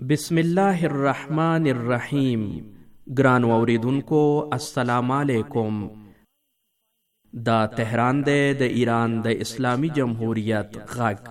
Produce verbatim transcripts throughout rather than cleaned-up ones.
بسم الله الرحمن الرحیم. ګرانو اوریدونکو السلام علیکم. دا تهران دی د ایران د اسلامی جمهوریت غږ.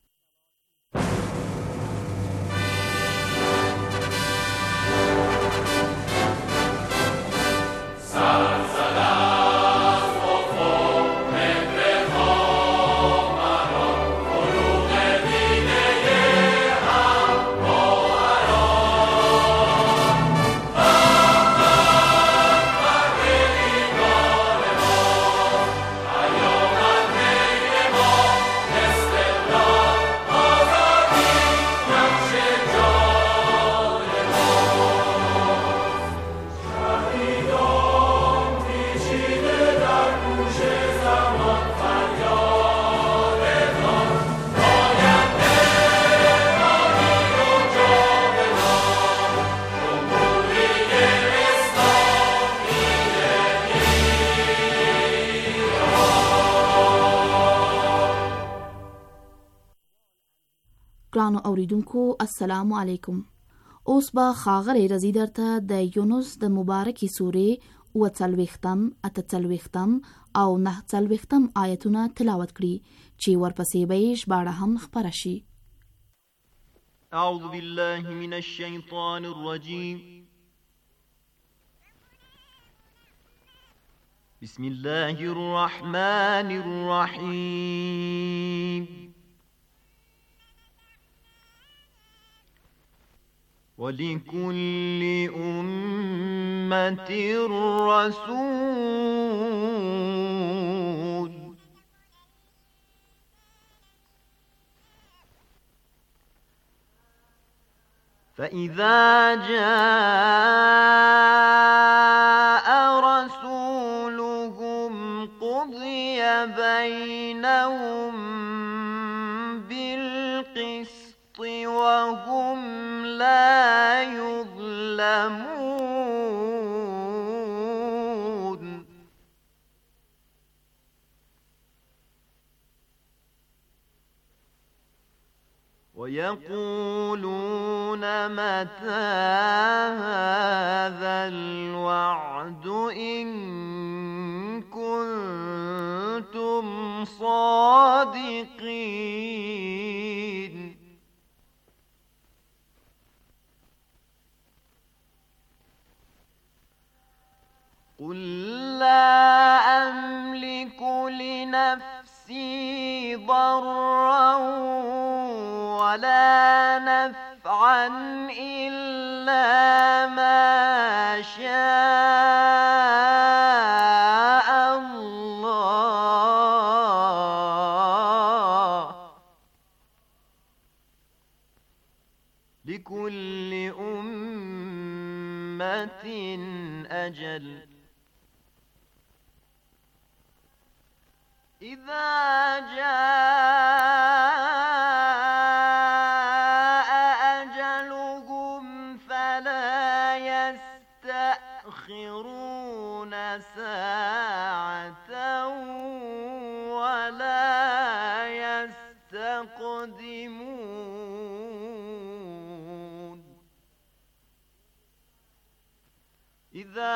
ګرانو اوریدونکو السلام علیکم. اوس به ښاغلی رضی درته د یونس د مبارکې سورې اووه څلوېښتم، اته څلوېښتم او نهه څلوېښتم آیتونه تلاوت کړي چې ورپسې به یې ژباړه هم خپره شي. اعوذ بالله من الشیطان الرجیم. بسم الله الرحمن الرحیم. وَلِكُلِّ أُمَّةٍ رَّسُولٌ فَإِذَا جَاءَ رَسُولُهُمْ قُضِيَ بَيْنَهُم بِالْقِسْطِ وَهُمْ لا يظلمون. ويقولون متى هذا الوعد إن كنتم صادقين. قل لا أملك لنفسي ضرا ولا نفعا إلا ما شاء الله. لكل أمة أجل. إذا جاء أجلهم فلا يستأخرون ساعة ولا يستقدمون. إذا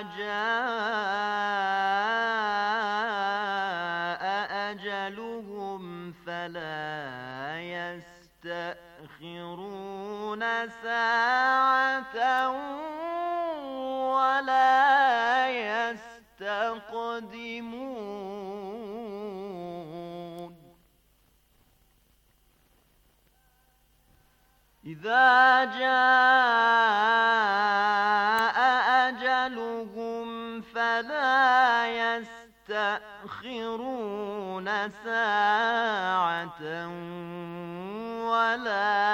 جاء أجلهم فلا يستأخرون ساعة ولا يستقدمون. إذا جاء أجلهم فلا يستأخرون ساعة ولا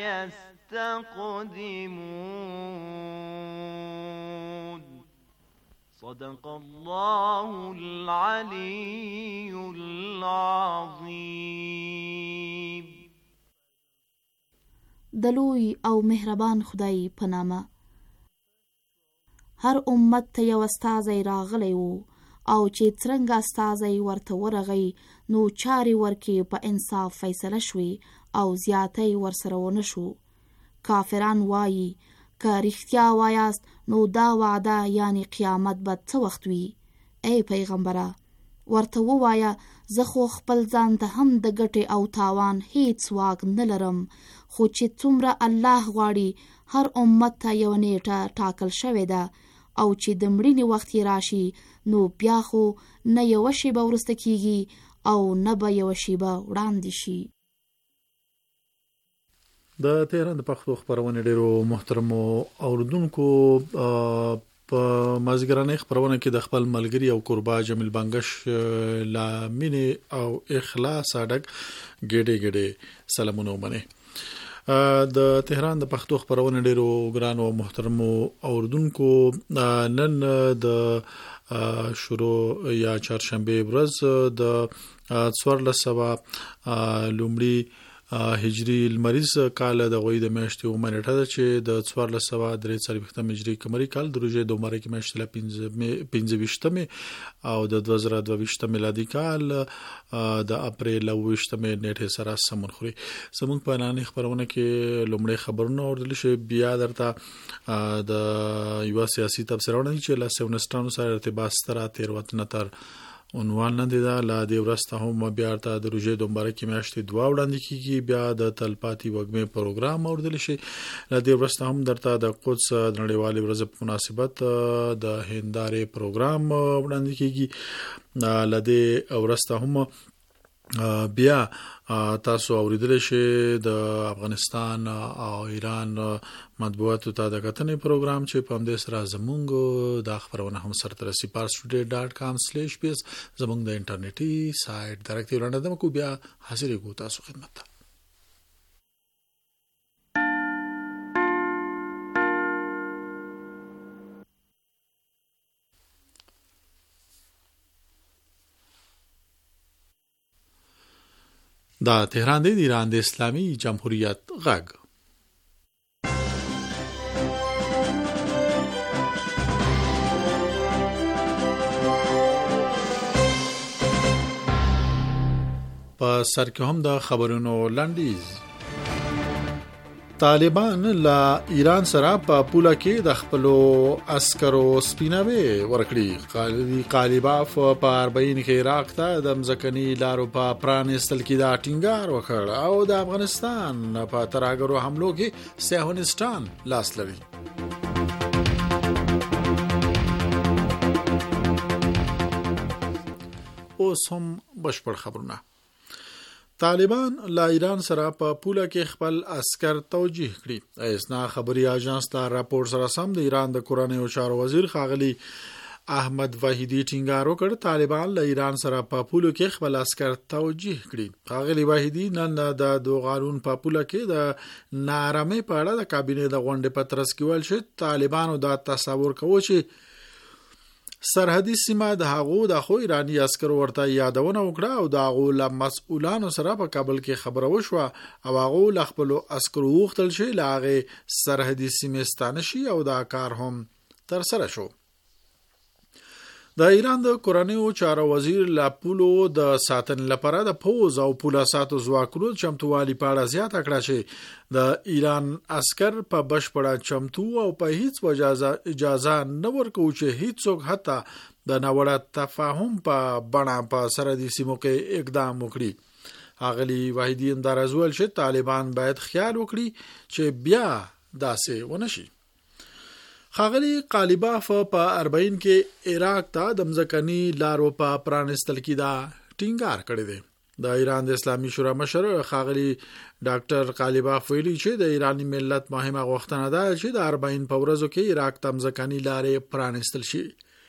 يستقدمون. صدق الله العلي العظيم. د لوی او مهربان خدای په نامه. هر امت ته یو استازی راغلی و او چې څرنګه استازی ورته ورغی نو چارې ورکې په انصاف فیصله شوې او زیاتی ورسره ونه شو. کافران وایي که رښتیا وایاست نو دا وعده یعنی قیامت به څه وخت وي؟ ای پیغمبره ورته ووایه زه خو خپل ځان ته هم د ګټې او تاوان هیڅ واک نه لرم، خو چې څومره الله غواړي هر امت ته یو نیټه ټاکل شوې ده او چې د مړینې وخت یې راشي نو بیا خو نه یوه شیبه وروسته کیږي او نه به یوه شیبه وړاندې شي. د تهران د پښتو خپرونې ډیرو محترمو اوریدونکو په مازیګرانه خبرونه کې د خپل ملګری او قربا جمیل بنگش لا مینه او اخلاص اډک ګډه ګډه سلامونه ومنه. د تهران د پښتو خبرونه ډیرو ګران او محترمو اوریدونکو نن د شروع یا چهارشنبه ورځ د څوارلس سوه لومړي هجری المریض کال د غوی د میاشتې عمرته ده چې د څوارلس سوه درې څلوېښتم هجری قمري کال د روژې د عمره کې میاشتې له پنځه ویشتمې او د دوه زره دوه ویشتم میلادي کال د اپریل اوویشتمې نیټې سره سمون خوري. زموږ په نننۍ خبرونه کې لومړی خبرونه اوریدل شي، بیا درته د یو سیاسي تبصرهونه چې له سیونستانو سره ارتباط ستره تیروتنه تر عنوان نه دی دا لا دی ورسته هم بیا ته د روژې د مبارکې میاشتې دوا وړاندې کیږي، بیا د تلپاتې وګمې پروګرام اوریدل شي، لا دی ورسته هم درته د قدس نړیوالې ورځې په مناسبت د هندارې پروګرام وړاندې کیږي، لا دی ورسته هم بیا تاسو اوریدل شي د افغانستان او ایران مطبوعاتو ته د کتنې پروګرام چې په همدې سره زمونږ د خبرونه هم سره ترسي پارسټوډي ډاټ کام سلیش پیس زمونږ د انټرنیټي سایت ډایرکټ وړاندې دم کو بیا حاضر یو تاسو خدمت ته. دا تهران دی د ایران د اسلامي جمهوریت غږ. په سر کې هم د خبرونو لنډیز. طالبان لا ایران سره په پوله کې د خپل عسکرو سپیناوي ورکړي. قالیباف په اربعین کې عراق ته د مزکني لارو په پرانستل کې دا ټینګار وکړ او د افغانستان په ترهګرو حملو کې صهیونستان لاس لري. اوس هم بشپړ خبرونه. طالبان لا ایران سره په پوله کې خپل عسكر توجیه کړي. اسنا خبري اژانس ته راپور سره سم د ایران د کورنۍ او چارو وزیر خاغلی احمد وحیدی ټینګار وکړ طالبان له ایران سره په پولو کې خپل عسكر توجیه کړي. خاغلی وحیدی نن د دوغارون په پوله کې د نارامي په اړه د کابینې د غونډې په ترڅ کې ویل شو طالبانو دا تصور کوي چې سرحدي سیمه د هغو د خو ایرانی عسكر ورته یادونه وکړه او د هغو له مسؤلانو سره په کابل کې خبره وشوه او هغه ل خپل عسكر وختل شي لاغه سرحدي سیمه ستانه شي او دا کار هم تر سره شو. د ایران د کورنۍ او چارو وزیر لا پولو د ساتن لپاره د پوز او پولا ساتو ځواکونو چمتووالي په اړه زیات کړه چې د ایران عسكر په بشپړه چمتو او په هیڅ وجه اجازه نه ورکو چې هیڅوک حتی د نوړه تفاهم په بڼه په سرحدي سیمو کې اقدام وکړي. اغلی واحدی اندرازول چې طالبان باید خیال وکړي چې بیا داسې ونشي. خاغلی قالیباف په اربعین کې عراق ته د مزکني لارو په پرانستل کې دا ټینګار کړی دی. د ایران د اسلامي شورا مشر خاغلی ډاکټر قالیباف ویلي چې د ایرانی ملت مهمه غوښتنه ده چې د اربعین په ورځو کې عراق ته مزکني لارې پرانستل شي.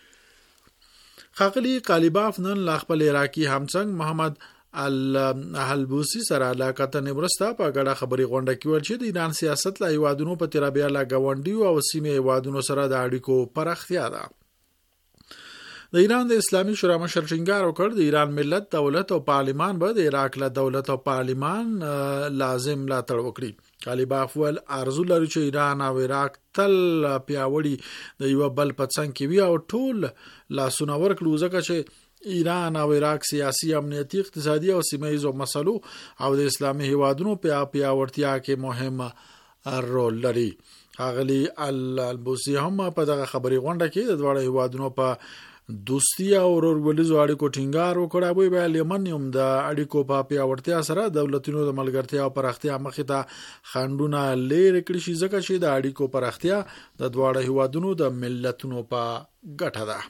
خاغلی قالیباف نن لا خپل عراقي همڅنګ محمد الحلبوسی سره علاقه نبرستا په غړه خبري غونډه کې ول چې د ایران سیاست لا یوادونو په تیرابیا لا غونډي او سیمه یوادونو سره د اړیکو پرختیا ده. د ایران د اسلامي شورا مشر ټینګار وکړ د ایران ملت دولت او پارلمان به د عراق له دولت او پارلمان لازم لا تړ وکړي. قالیباف ول ارزو لري چې ایران او عراق تل پیاوړي د یو بل په څنګ کې وي او ټول لاسونه ورکړو ځکه چې ایران او عراق سیاسي امنیتي اقتصادي او سیمه ایزو مسلو او د اسلامي هیوادونو په پیاوړتیا کې مهمه رول لري. اغلی البوسی هم په دغه خبري غونډه کې د دواړو هیوادونو په دوستي او ورورولۍ اړیکو ټینګار وکړ. ابو ویل یمن هم د اړیکو په پیاوړتیا سره دولتونو د ملګرتیا او پراختیا مخې ته خنډونه لري کړی شي، ځکه چې د اړیکو پراختیا د دواړو هیوادونو د ملتونو په ګټه ده.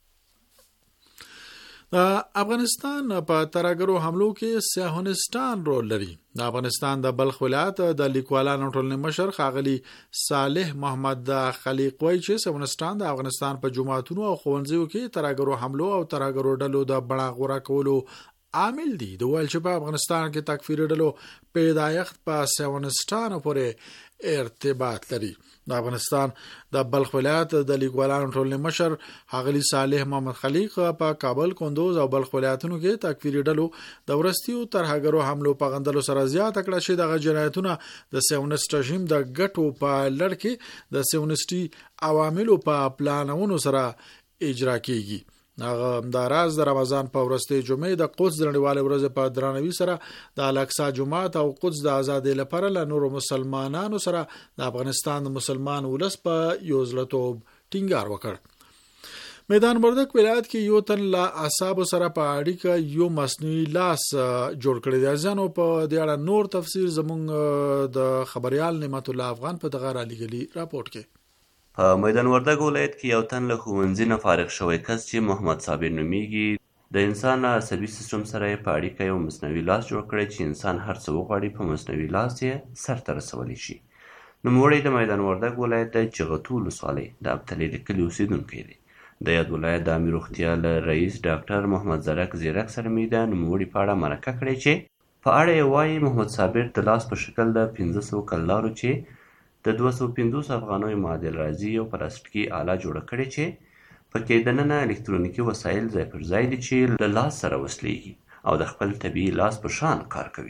افغانستان په ترهګرو حملو کې صهیونستان رول لري. د افغانستان د بلخ ولایت د لیکوالانو ټولنې مشر ښاغلي صالح محمد خلیق وایي چې صهیونستان د افغانستان په جماعتونو او ښوونځیو کې ترهګرو حملو او ترهګرو ډلو د بڼه غوره کولو عامل دي. د ویل چې په افغانستان کې تکفیري ډلو پیدایښت په صهیونستان پورې ارتباط لري. د افغانستان د بلخ ولایت د لیکوالانو ټولنې مشر ښاغلي صالح محمد خلیق په کابل، کندوز او بلخ ولایتونو کې تکفیري ډلو د ورستیو ترهګرو حملو په غندلو سره زیاته کړه چې دغه جنایتونه د صهیونست رژیم د ګټو په لړ کې د صهیونستي عواملو په پلانونو سره اجرا کیږي. هغه د راز د رمضان په ورستي جمعې د قدس د نړیوال ورځ په درناوي سره د الاقصی جومات او قدس د آزادۍ لپاره له نورو مسلمانانو سره د افغانستان د مسلمان ولس په یوځلتوب ټینګار وکړ. میدان وردګ ولایت کې یو تن لا اعصاب سره په اړیکه یو مصنوعي لاس جوړ کړی دی. ځانو په دې اړه نور تفسیر زموږ د خبريال نعمت الله افغان په دغه رالېږلي راپورټ کې. په میدان وردګ ولایت کې یو تن له ښوونځي نه فارغ شوی کس چې محمد صابر نومیږي د انسان عصبي سیستم سره په اړیکه یو مصنوعي لاس جوړ کړی چې انسان هر څه وغواړي په مصنوعي لاس یې سرته رسولی شي. نوموړی د میدان وردګ ولایت د چغتو ولسوالۍ د ابتلې د کلي اوسېدونکی دی. د یاد ولایت د عامې روغتیا له رئیس ډاکټر محمد زرک زیرک سره مې د نوموړي په اړه مرکه کړې چې په اړه یې وایي محمد صابر د لاس په شکل د پنځه سوه کلدارو چې د دوه سوه پنځوس افغانیو معادل راځي یو پلاستیکي آله جوړه کړې چې پکې دننه الکترونیکي وسایل ځای پر ځای دي چې له لاس سره وصلېږي او د خپل طبیعي لاس په شان کار کوي.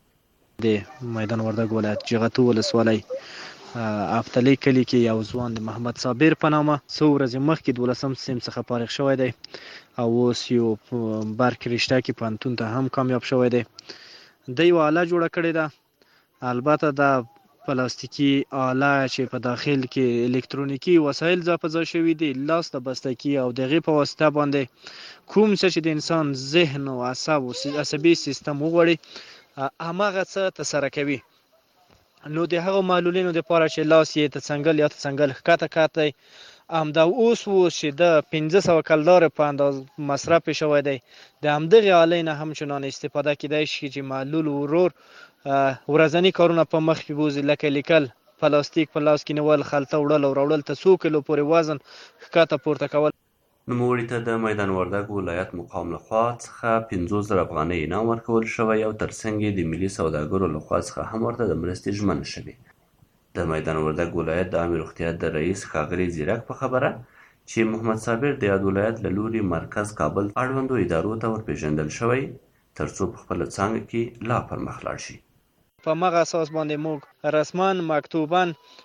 د میدان وردګ ولایت چغتو ولسوالۍ ابتلې کلي کې یو ځوان د محمد صابر په نامه څو ورځې مخکې دولسم سیم څخه فارغ شوی دی او اوس یو برق رشته کې پوهنتون ته هم کامیاب شوی دی. د یو آله جوړه کړې ده، البته د پلاستیکي آله چې په داخل کې الکترونیکي وسایل ځای په ځای شوي دي، لاس د بستګي او د هغې په واسطه باندې کوم څه چې د انسان ذهن او اعصاب او عصبي سیستم وغواړي هماغه څه ترسره کوي. نو د هغو معلولینو دپاره چې لاس یې ته څنګل یا ته څنګل ښکته کاتی همدا اوس اوس چې د پنځه سوه کلدارې په انداز مصرف یې شوی دی، د همدغې آلې نه هم چنانه استفاده کیدای شي چې معلول ورور ورځني کارونه په مخ کې بوځي، لکه لیکل، پلاستیک په لاس کې نیول، خلطه وړل او راوړل، ته څو کیلو پورې وزن ښکته پورته کول. نوموړي ته د میدان وردګ ولایت مقام لخوا څخه پنځوس زره افغانۍ انعام ورکول شوی او ترڅنګ یې د ملي سوداګرو لخوا څخه هم ورته د مرستې ژمنه شوې. د میدان وردګ ولایت د عامې روغتیا د رئیس ښاغلي زیرک په خبره چې محمد صابر د یاد ولایت له لوري مرکز کابل اړوندو ادارو ته ورپېژندل شوی ترڅو په خپله څانګه کې لا پرمخ لاړ شي. په مغه اساس باندې موږ رسما مکتوبا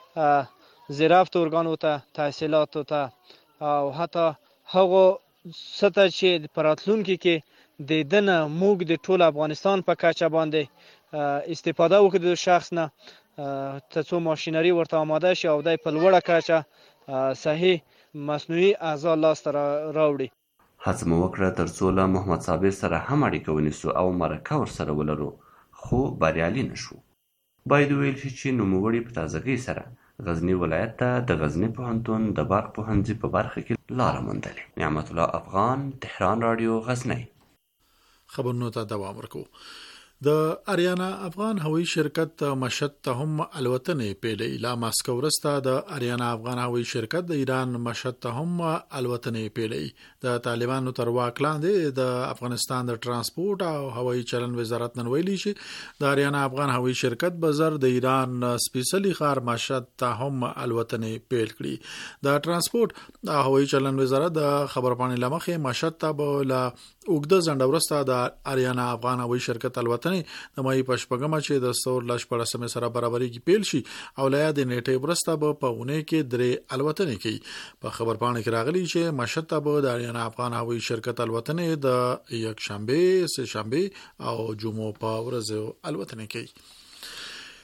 زیرافت ارګانو ته، تحصیلاتو ته او حتی هغو څه ته چې په راتلونکي کې د ده نه موږ د ټول افغانستان په کچه باندې استفاده وکړو د شخص نه ترڅو ماشینري ورته آماده شي او دی په لوړه کچه صحیح مصنوعي اعضا لاسته راوړي. هڅه مو وکړه ترڅو له محمد صابر سره هم اړیکه ونیسو او مرکه ورسره ولرو، خو بریالي نه شو. باید وویل شي چې نوموړي په تازګۍ سره غزني ولایت ته د غزني پوهنتون د برق پوهنځي په برخه کې لاره موندلې. نعمت الله افغان، تهران رادیو، غزني. خبرونو ته دوام ورکو. د اریانا افغان هوایي شرکت مشهد ته هم الوتنې پیلې. لا ماسکو ورسته د اریانا افغان هوایي شرکت د ایران مشهد ته هم الوتنې پیلې. د طالبانو تر واک لاندې د افغانستان د ترانسپورت او هوایي چلن وزارت نن ویلي چې د اریانا افغان هوایي شرکت به زر د ایران سپیشلی ښار مشهد ته هم الوتنې پیل کړي. د ترانسپورت او هوایي چلن وزارت د خبرپاڼې له مخې مشهد ته به له اوږده ځنډه وروسته د اریانا افغان هوایي شرکت الوتنې د مای په شپږمه چې د سور لش پړسمه سره برابرېږي پیل شي او له یاد نیټه ورسته به په اونۍ کې درې الوتنې کوي. په خبرپاڼه کې راغلي چې مشهد ته به د اریانا افغان هوایي شرکت الوتنې د یک شنبه، سه شنبه او جمعه په ورځو الوتنې کوي.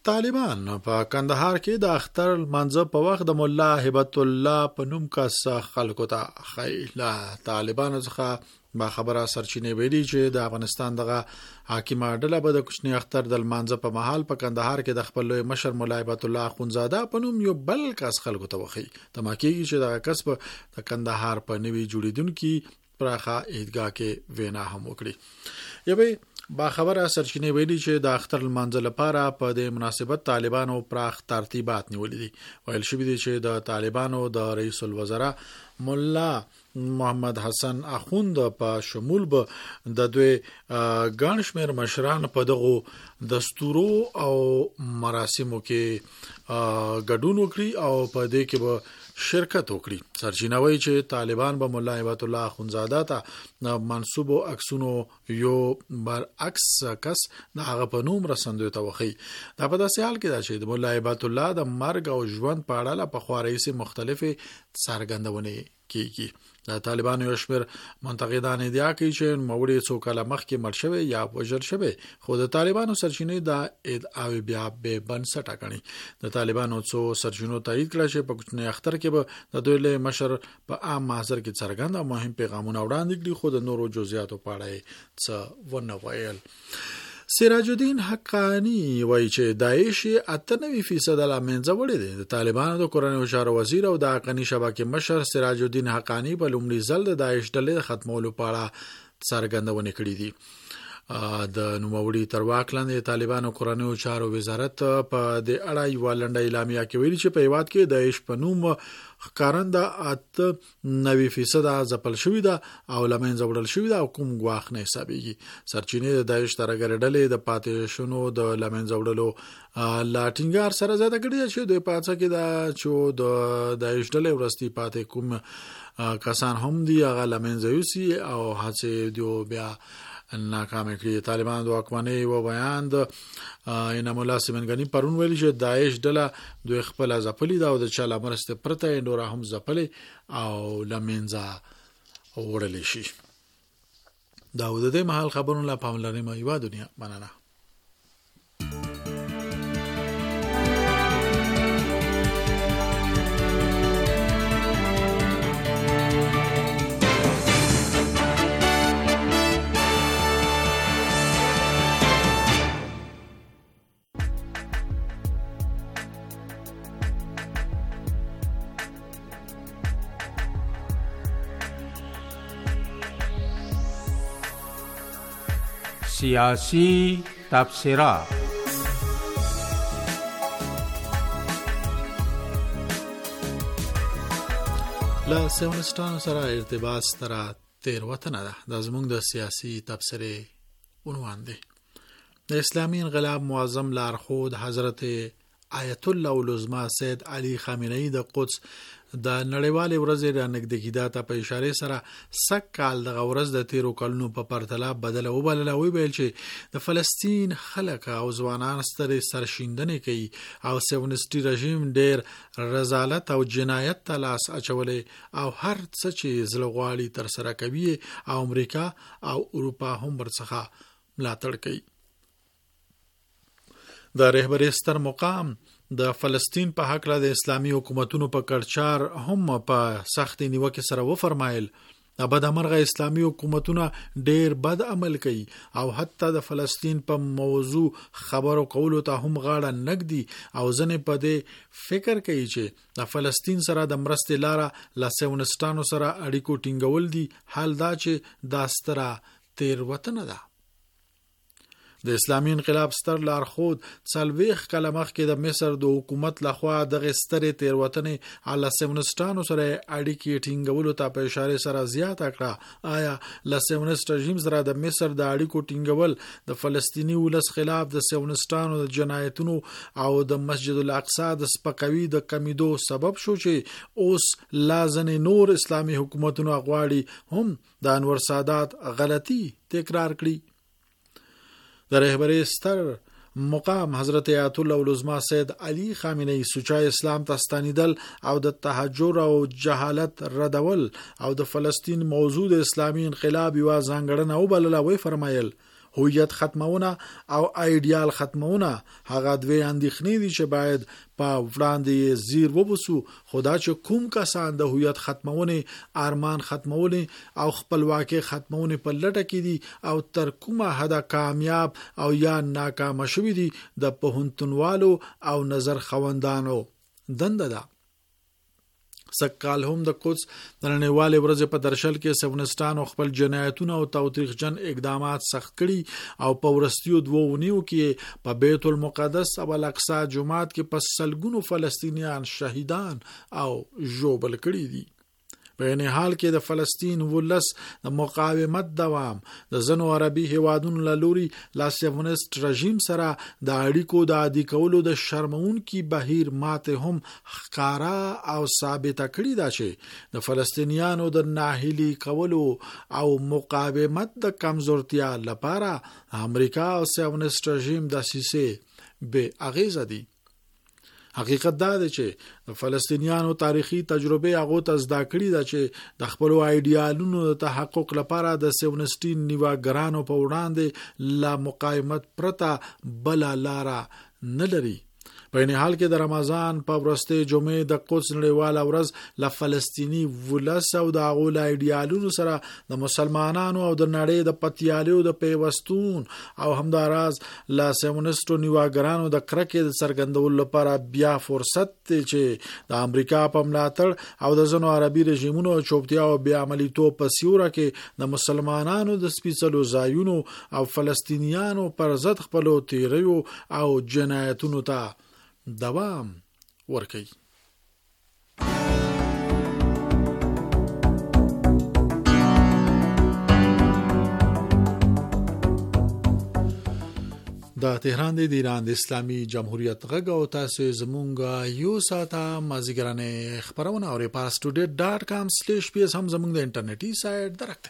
طالبان په کندهار کې د اختر منځ په وخت د مولا هبت الله په نوم کس خلکو ته خیله طالبانو څخه با خبره سرچینې ویلي چې د افغانستان دغه حاکمه ډله به د کوچني اختر د لمانځه په مهال په کندهار کې د خپل لوی مشر مولا هبت الله اخوندزاده په نوم یو بل کس خلکو ته وخی تماکیږي چې دغه کس په د کندهار په نوي جوړیدونکو پراخه عیدګاه کې وینا هم وکړي یوه با خبره سرچینې ویلي چې د اختر لمانځه لپاره په د مناسبت طالبانو پراخ ترتیبات نیولې دي. ویل شوی دی چې د طالبانو د رئیس الوزرا مولا محمد حسن اخوند په شمول به د دوی ګڼ شمېر مشران په دغه دستورو او مراسمو کې ګډون وکړي او په دې کې به شرکت وکړي. سرچینه وایي چې طالبان به مولا هبت الله اخوندزاده ته منسوب او عکسونو یو برعکس کس د هغه په نوم رسندوي ته وخی. دا په داسې حال کې ده چې د مولا هبت الله د مرګ او ژوند په اړه په خوارۍ سي مختلفه څرګندونه کیږي. د طالبانو یو شمېر منتقدان ادعا کوي چې موري څو کاله مخکې مړ شوی یا وژل شوی، خو د طالبانو سرچینې د ادعاوې بیا به بنسټه کړي. د طالبانو څو سرچینو تایید کړه چې په کوچني اختر کې به د دوی له مشر په عام محضر کې څرګند او مهم پیغامونه وړاندې کړي، خو د نورو جزئیاتو په اړه څه ونه ویل. سراج الدین حقانی وایي چې داعش اتنوي فیصد لا منځه وړي دي. د طالبانو د کورنیو چارو وزیر او د حقانی شبکې مشر سراج الدین حقانی په لومړي ځل د داعش ډلې ختمولو په اړه څرګندونه کړې دي. د نوموړي تر واک لاندې طالبانو کورنیو چارو وزارت په د اړه یو لنډه اعلامیه کې ویلي چې په هیواد کې د داعش په نوم ښکارنده اته نوي فیصد ځپل شوی ده او لمنځه وړل شوی ده او کوم ګواښ نه حسابېږي. سرچینې د داعش ترګر ډلې د پاتې شونو د لمنځه وړلو لاټینګار سره زیاته کړي چې د پاتې کې د چې د داعش ډلې ورستي پاتې کوم کسان هم دي هغه لمنځه یوسي او هڅه دی بیا ناکام کړي. طالبان د واکمنۍ و بیان د انعام الله سیمنګانی پرون ویلي چې داعش ډله دوی خپل ځپلې ده او د چا لمرسته پرته نور هم ځپلې او لمنځه وړل شي. دا د دې محل خبرونه لا پاملرنه ما یو دنیا مننه. سیاسی تبصره. له سیونستانو سره ارتباط ستره تیروتنه ده. دا زموږ د سیاسی تبصره عنوان دی. د اسلامي انقلاب معظم لارښود حضرت آیت الله العظما سید علی خامنه‌ای د قدس د نړیوالې ورځې را نږدې کیدا ته په اشاره سره سک کال د ورځ د تیرو کلونو په پرتله بدله وبلله. وی ویل چې د فلسطین خلک او ځوانان سترې سرشیندنې کوي او سیونسټي رژیم ډېر رذالت او جنایت ته لاس اچولې او هر څه چې زړه غواړي تر سره کوي او امریکا او اروپا هم ورڅخه ملاتړ کوي. د رهبرۍ ستر مقام د فلسطین په حق له اسلامي حکومتونو په کړچار هم په سخت نیوکه سره و فرمایل ابد امرغه اسلامي حکومتونه ډېر بد عمل کوي او حتی د فلسطین په موضوع خبرو کولو ته هم غاړه نګدي او ځنې په دې فکر کوي چې د فلسطین سره د مرستې لاره له سیونستانو سره اړیکو ټینګول دي. حال دا چې دا ستره تیروتنه ده. د اسلامي انقلاب ستر لارښود څلوېښت کاله مخکې د مصر د حکومت لخوا دغه سترې تیروتنې علی سیونستانو سره اړیکې ټینګولو ته په اشاره سره زیاته کړه. آیا له سیونست رژیم سره د مصر د اړیکو ټینګول د فلسطیني ولس خلاف د سیونستانو د جنایتونو او د مسجد الاقصی د سپکوي د کمیدو سبب شو چې اوس لازم نور اسلامي حکومتونو غواړي هم د انور سادات غلطي تکرار کړي؟ د رهبرۍ ستر مقام حضرت آیت الله العظما سید علی خامنه‌ای سوچای اسلام ته ستنیدل او د تهجر او جهالت ردول او د فلسطین موضوع د اسلامي انقلاب یو ځانګړنه وبلله. وی فرمایل هویت ختمونه او ایډیال ختمونه هغه دوی اندېښنې دي چې باید په وړاندې زیر وبسو. خدا چې کوم کسان د هویت ختمونه، ارمان ختمونه او خپلواکي ختمونه په لټه کې دي او تر کومه حد کامیاب او یا ناکام شوي دي، د پوهنتونوالو او نظر خوندانو دنده ده. سکال هم د قدس د نړیوالې ورځې په درشل کې سیونستان خپل جنایتونه او تاوتریخجن اقدامات سخت کړي او په ورستیو دوه ونیو کې په بیت المقدس او الاقصی جومات کې په سلګونو فلسطینیان شهیدان او ژوبل کړي دي. په این حال کې د فلسطین ولس د مقاومت دوام د ځینو عربي هیوادونو له لوري لا سیونست رژیم سره د اړیکو د عادي کولو د شرمونکي بهیر ماته هم ښکارا او ثابت کړي دا چې د فلسطینیانو د ناهیلي کولو او مقاومت د کمزورتیا لپاره امریکا او سیونست رژیم د سیسه به اغیزه دي. حقیقت دا دی چې د فلسطینیانو تاریخي تجربه هغه ته زده کړي ده چې د خپل ایډیالونو د تحقق لپاره د سیونستي نیواګرانو په وړاندې لا مقاومت پرته بل لاره نه لري. په این حال کې د رمضان په ورځې جمعې د قدس نړیواله ورځ ل فلسطینی ولس او د غول ایډیالونو سره د مسلمانانو او د نړۍ د پتیالیو د پیوستون او همداراز ل سیمونستو نیواګرانو د کرکې د څرګندولو لپاره بیا فرصت دی چې د امریکا په ملاتړ او د ځینو عربي رژیمونو چوپتیا او بیا عملیتوب په سیوره کې د مسلمانانو د سپیڅلو ځایونو او فلسطینیانو پر ضد خپل تیریو او جنایتونو ته دوام ورکي. د تهران د ایران د اسلامي جمهوریت غږ او تاسو زمونږ یو ساته مازیګرانه خبرونه او پاستوډیټ ډاټ کام سلیش پی اس هم زمونږ د انټرنیټي سایت درکته.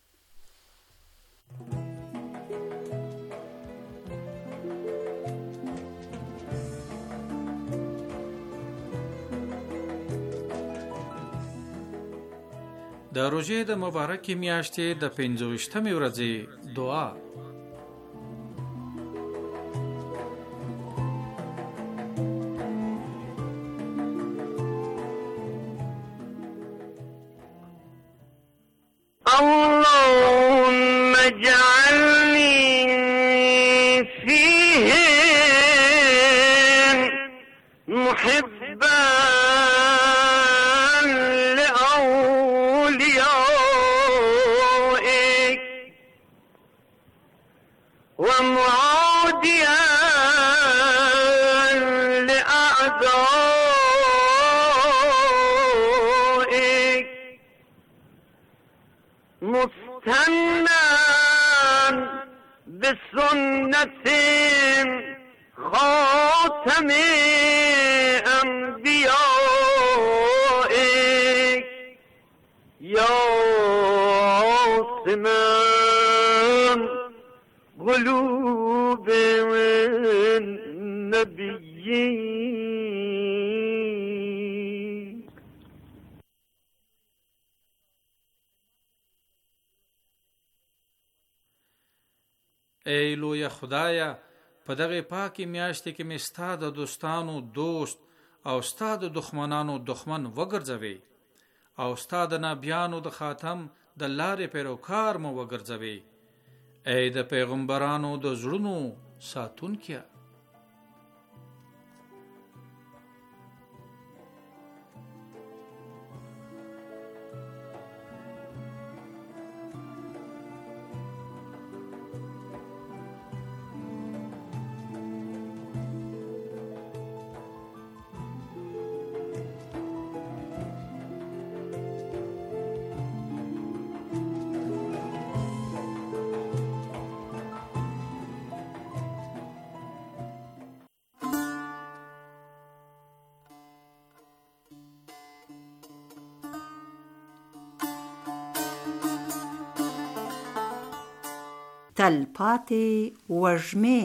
د روژې د مبارکې میاشتې د پنځویشتمې ورځې دعا. اللهم اجعلني فيهم محبا ومعاديا لأعدائك مستنى بسنة خاتم أنبيائك يا عاصم قلوب النبيين. ای لوی خدایا، په دغه پاکي میاشتې کې مې ستا د دوستانو دوست او ستا د دښمنانو دښمن وګرځوي او ستا د نبیانو د خاتم د لارې پیروکار مو وګرځوي. ای د پیغمبرانو د زړونو ساتونکیا. تلپاتې وږمې.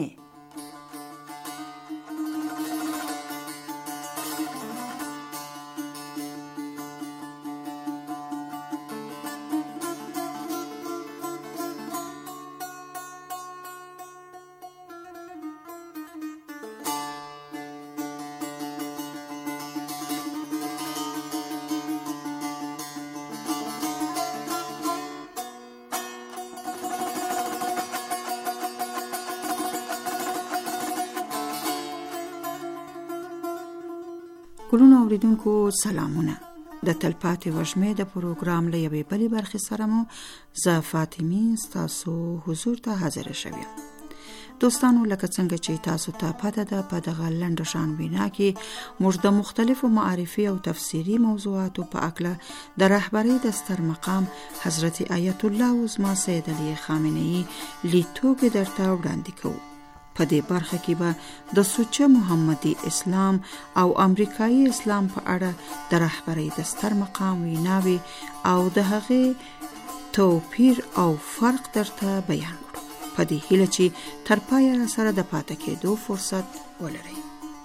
ګلونو اوریدونکو سلامونه. د تلپاتې وژمې د پروګرام له یوې بلې برخې سره مو زه فاطمه ستاسو حضور ته حاضر شوم. دوستانو، لکه څنګه چې تاسو ته پته ده، په دغه لنډ شان وینا کې موږ د مختلفو معرفي او تفسیری موضوعاتو په اړه د رهبری د ستر مقام حضرت آیت الله عظما سید علی خامنه‌ای لیدلوري درته وړاندې کوو. په دې برخه کې به د سوچه محمدي اسلام او امریکایي اسلام په اړه د رهبری د ستر مقام ویناوي او د هغې توپیر او فرق درته بیان کړو. په دې هیله چې تر پایه را سره د پاتې کېدو فرصت ولرئ.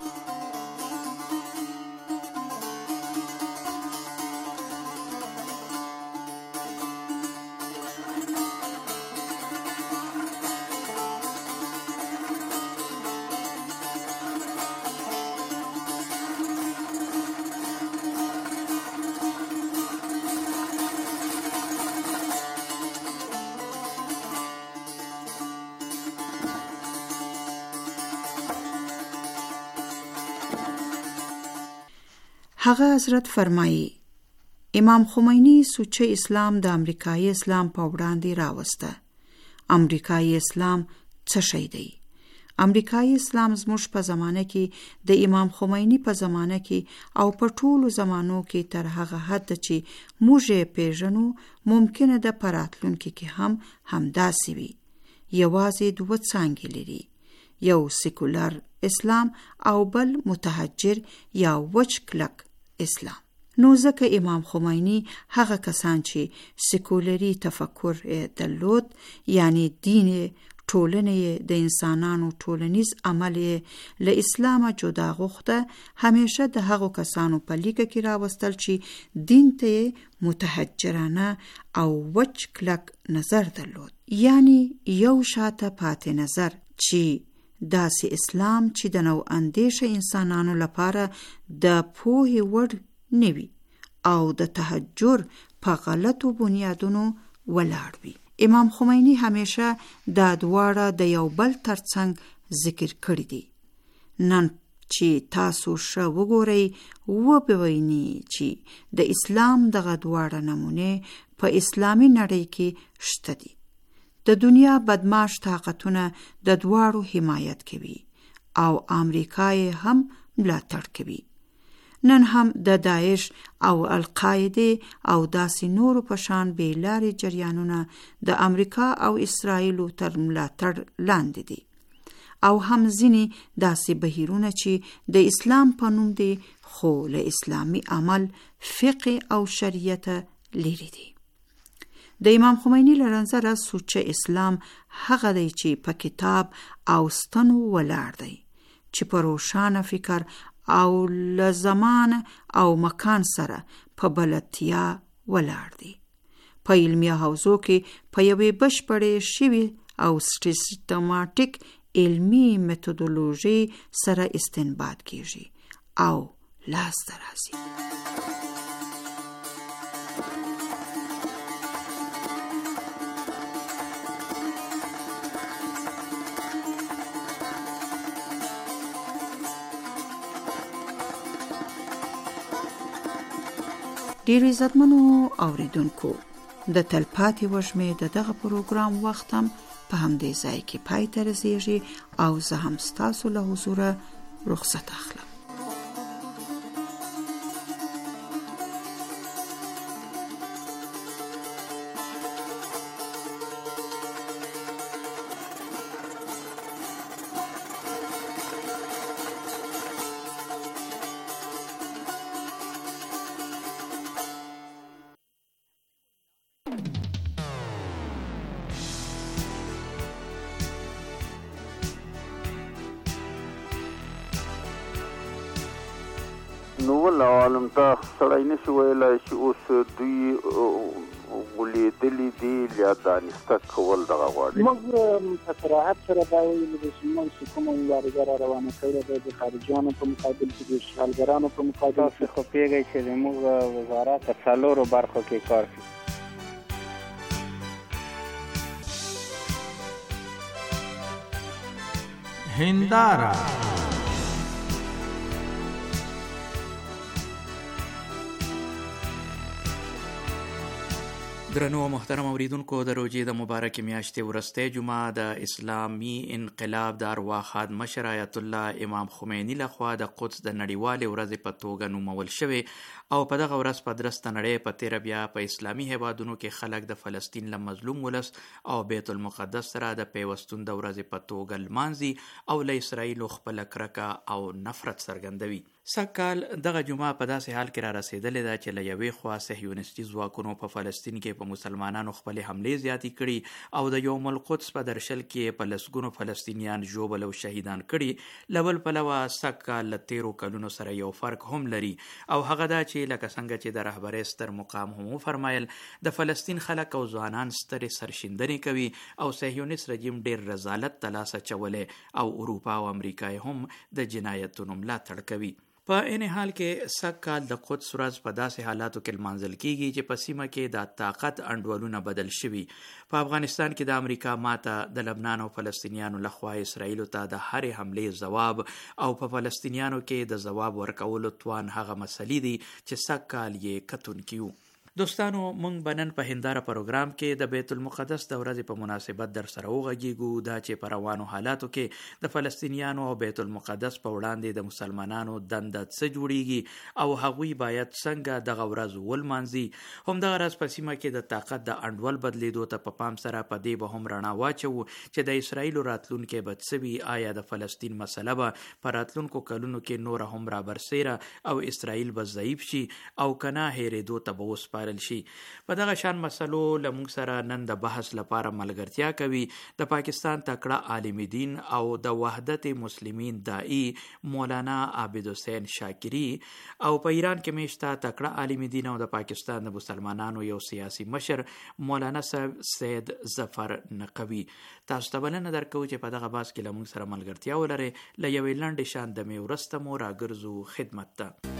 هغه حضرت فرمایي امام خمینی سوچه اسلام د امریکایي اسلام په وړاندې راوسته. امریکایي اسلام څه شی دی؟ امریکایي اسلام زموږ په زمانه کې د امام خمینی په زمانه کې او په ټولو زمانو کې تر هغه حد چې موږ یې پیژنو ممکنه ده په راتلونکي کې هم همداسې وي. یوازې دوه څانګې لري، یو سیکولر اسلام او بل متحجر یا وچ کلک اسلام. نو ځکه امام خمینی هغه کسان چې سیکولری تفکر درلود، یعنی دین ټولنې د انسانانو ټولنیز عمل له اسلامه جدا غوښته، همیشه د هغو کسانو په لیکه کې راوستل چې دین ته متحجرانه او وچ کلک نظر درلود، یعنی یو شاته پاتې نظر چې داسې اسلام چې د نو اندیشه انسانانو لپاره د پوهې وړ نوي او د تحجر په غلطو بنیادونو ولاړ وي. امام خمینی همیشه دا دواړه د یو بل ترڅنګ ذکر کړی دي. نن چې تاسو ښه وګورئ وبوینئ چې د اسلام دغه دواړه نمونه په اسلامي نړۍ کې شته دي. د دنیا بدمعاش طاقتونه د دواړو حمایت کوي او امریکا یې هم ملاتړ کوي. نن هم د داعش او القاعده او داسې نورو په شان بیلارې جریانونه د امریکا او اسرائیلو تر ملاتړ لاندې دي او هم ځینې داسې بهیرونه چې د اسلام په نوم دي خو له اسلامي عمل، فقه او شریعت لري دي. د امام خمینی له نظره سوچه اسلام هغه دی چې په کتاب او ستنو ولاړ دی، چې په روښانه فکر او له زمان او مکان سره په بلدتیا ولاړ دی. په علمي حوزو کې په یوې بشپړې شوي او سیستماتیک علمي میتودولوژي سره استنباط کیږي او لاس ته راځي. ډیر عزتمنو اوریدونکو، د تلپاتې وژمې د دغه پروګرام وخت هم په همدې ځای کې پای ته رسیږي او زه هم ستاسو له حضوره رخصت اخلم. نو ول عالم ته سړی نشي ویلی چې اوس دوی ولیدلي دي یا دانسته کول دغه غواړي. موږ په صراحت سره دا ویلو چې موږ چې کومه مبارزه را روانه کړې ده د خارجیانو په مقابل کې د اشغالګرانو په مقابل کې، خو پوهېږئ چې زموږ وزارت په څلورو برخو کې کار کوي. هنداره درنو محترم اوریدونکو د روزې د مبارکې میاشتې وروستۍ جمعه د اسلامي انقلاب د ارواح خادم مشر آیت الله امام خمیني لخوا د قدس د نړیوالې ورځې په توګه نومول شوې او په دغه ورځ په درسته نړۍ په تیره بیا په اسلامي هیوادونو کې خلک د فلسطین له مظلوم ولس او بیت المقدس سره د پیوستون د ورځې په توګه لمانځي او له اسرائیلو خپله کرکه او نفرت څرګندوي. سږکال دغه جمعه په داسې حال کې را رسېدلې ده چې له یوې خوا صهیونیستي ځواکونو په فلسطین کې په مسلمانانو خپلې حملې زیاتې کړي او د یوم القدس په درشل کې په لسګونو فلسطینیان ژوبل او شهیدان کړي. له بل پلوه سږکال له تیرو کلونو سره یو فرق هم لري او هغه دا چې لکه څنګه چې د رهبرۍ ستر مقام هم وفرمایل د فلسطین خلک او ځوانان سترې سرښندنې کوي او صهیونیست رژیم ډېر رذالت ته لاس اچولی او اروپا او امریکا هم د جنایتونو ملاتړ کوي. په این حال کې سږکال د قدس ورځ په داسې حالاتو کې لمانځل کیږي چې په سیمه کې د طاقت انډولونه بدل شوي. په افغانستان کې د امریکا ماته د لبنان او فلسطینیانو لخوا اسرائیلو ته د هرې حملې ځواب او په فلسطینیانو کې د ځواب ورکولو توان هغه مسلې دي چې سږکال یې کتونکي وو. دوستانو مونږ به نن په هنداره پروګرام کې د بیت المقدس د ورځې په مناسبت در سره وغږیږو دا چې په روانو حالاتو کې د فلسطینیانو او بیت المقدس په وړاندې د مسلمانانو دنده څه جوړیږي او هغوی باید څنګه دغه ورځ ولمانځي. همدغه راز په سیمه کې د طاقت د انډول بدلیدو ته په پام سره په دې به هم رڼا واچوو چې د اسرائیلو راتلونکی به څه وي. آیا د فلسطین مسله به په راتلونکو کلونو کې نوره هم رابرسیره او اسرائیل به ضعیف شي او که نه هېرېدو ته به وسپارل شي. په دغه شان مسلو له موږ سره نن د بحث لپاره ملګرتیا کوي د پاکستان تکړه عالم دین او د وحدت مسلمین داعی مولانا عابد حسین شاکری او په ایران کې میشته تکړه عالم دین او د پاکستان د مسلمانانو یو سیاسي مشر مولانا سید ظفر نقوی. تاسو ته بلنه درکوو چې په دغه بحث کې له موږ سره ملګرتیا ولرئ. له یوې لنډې شاندمې وروسته مو راګرځو خدمت ته.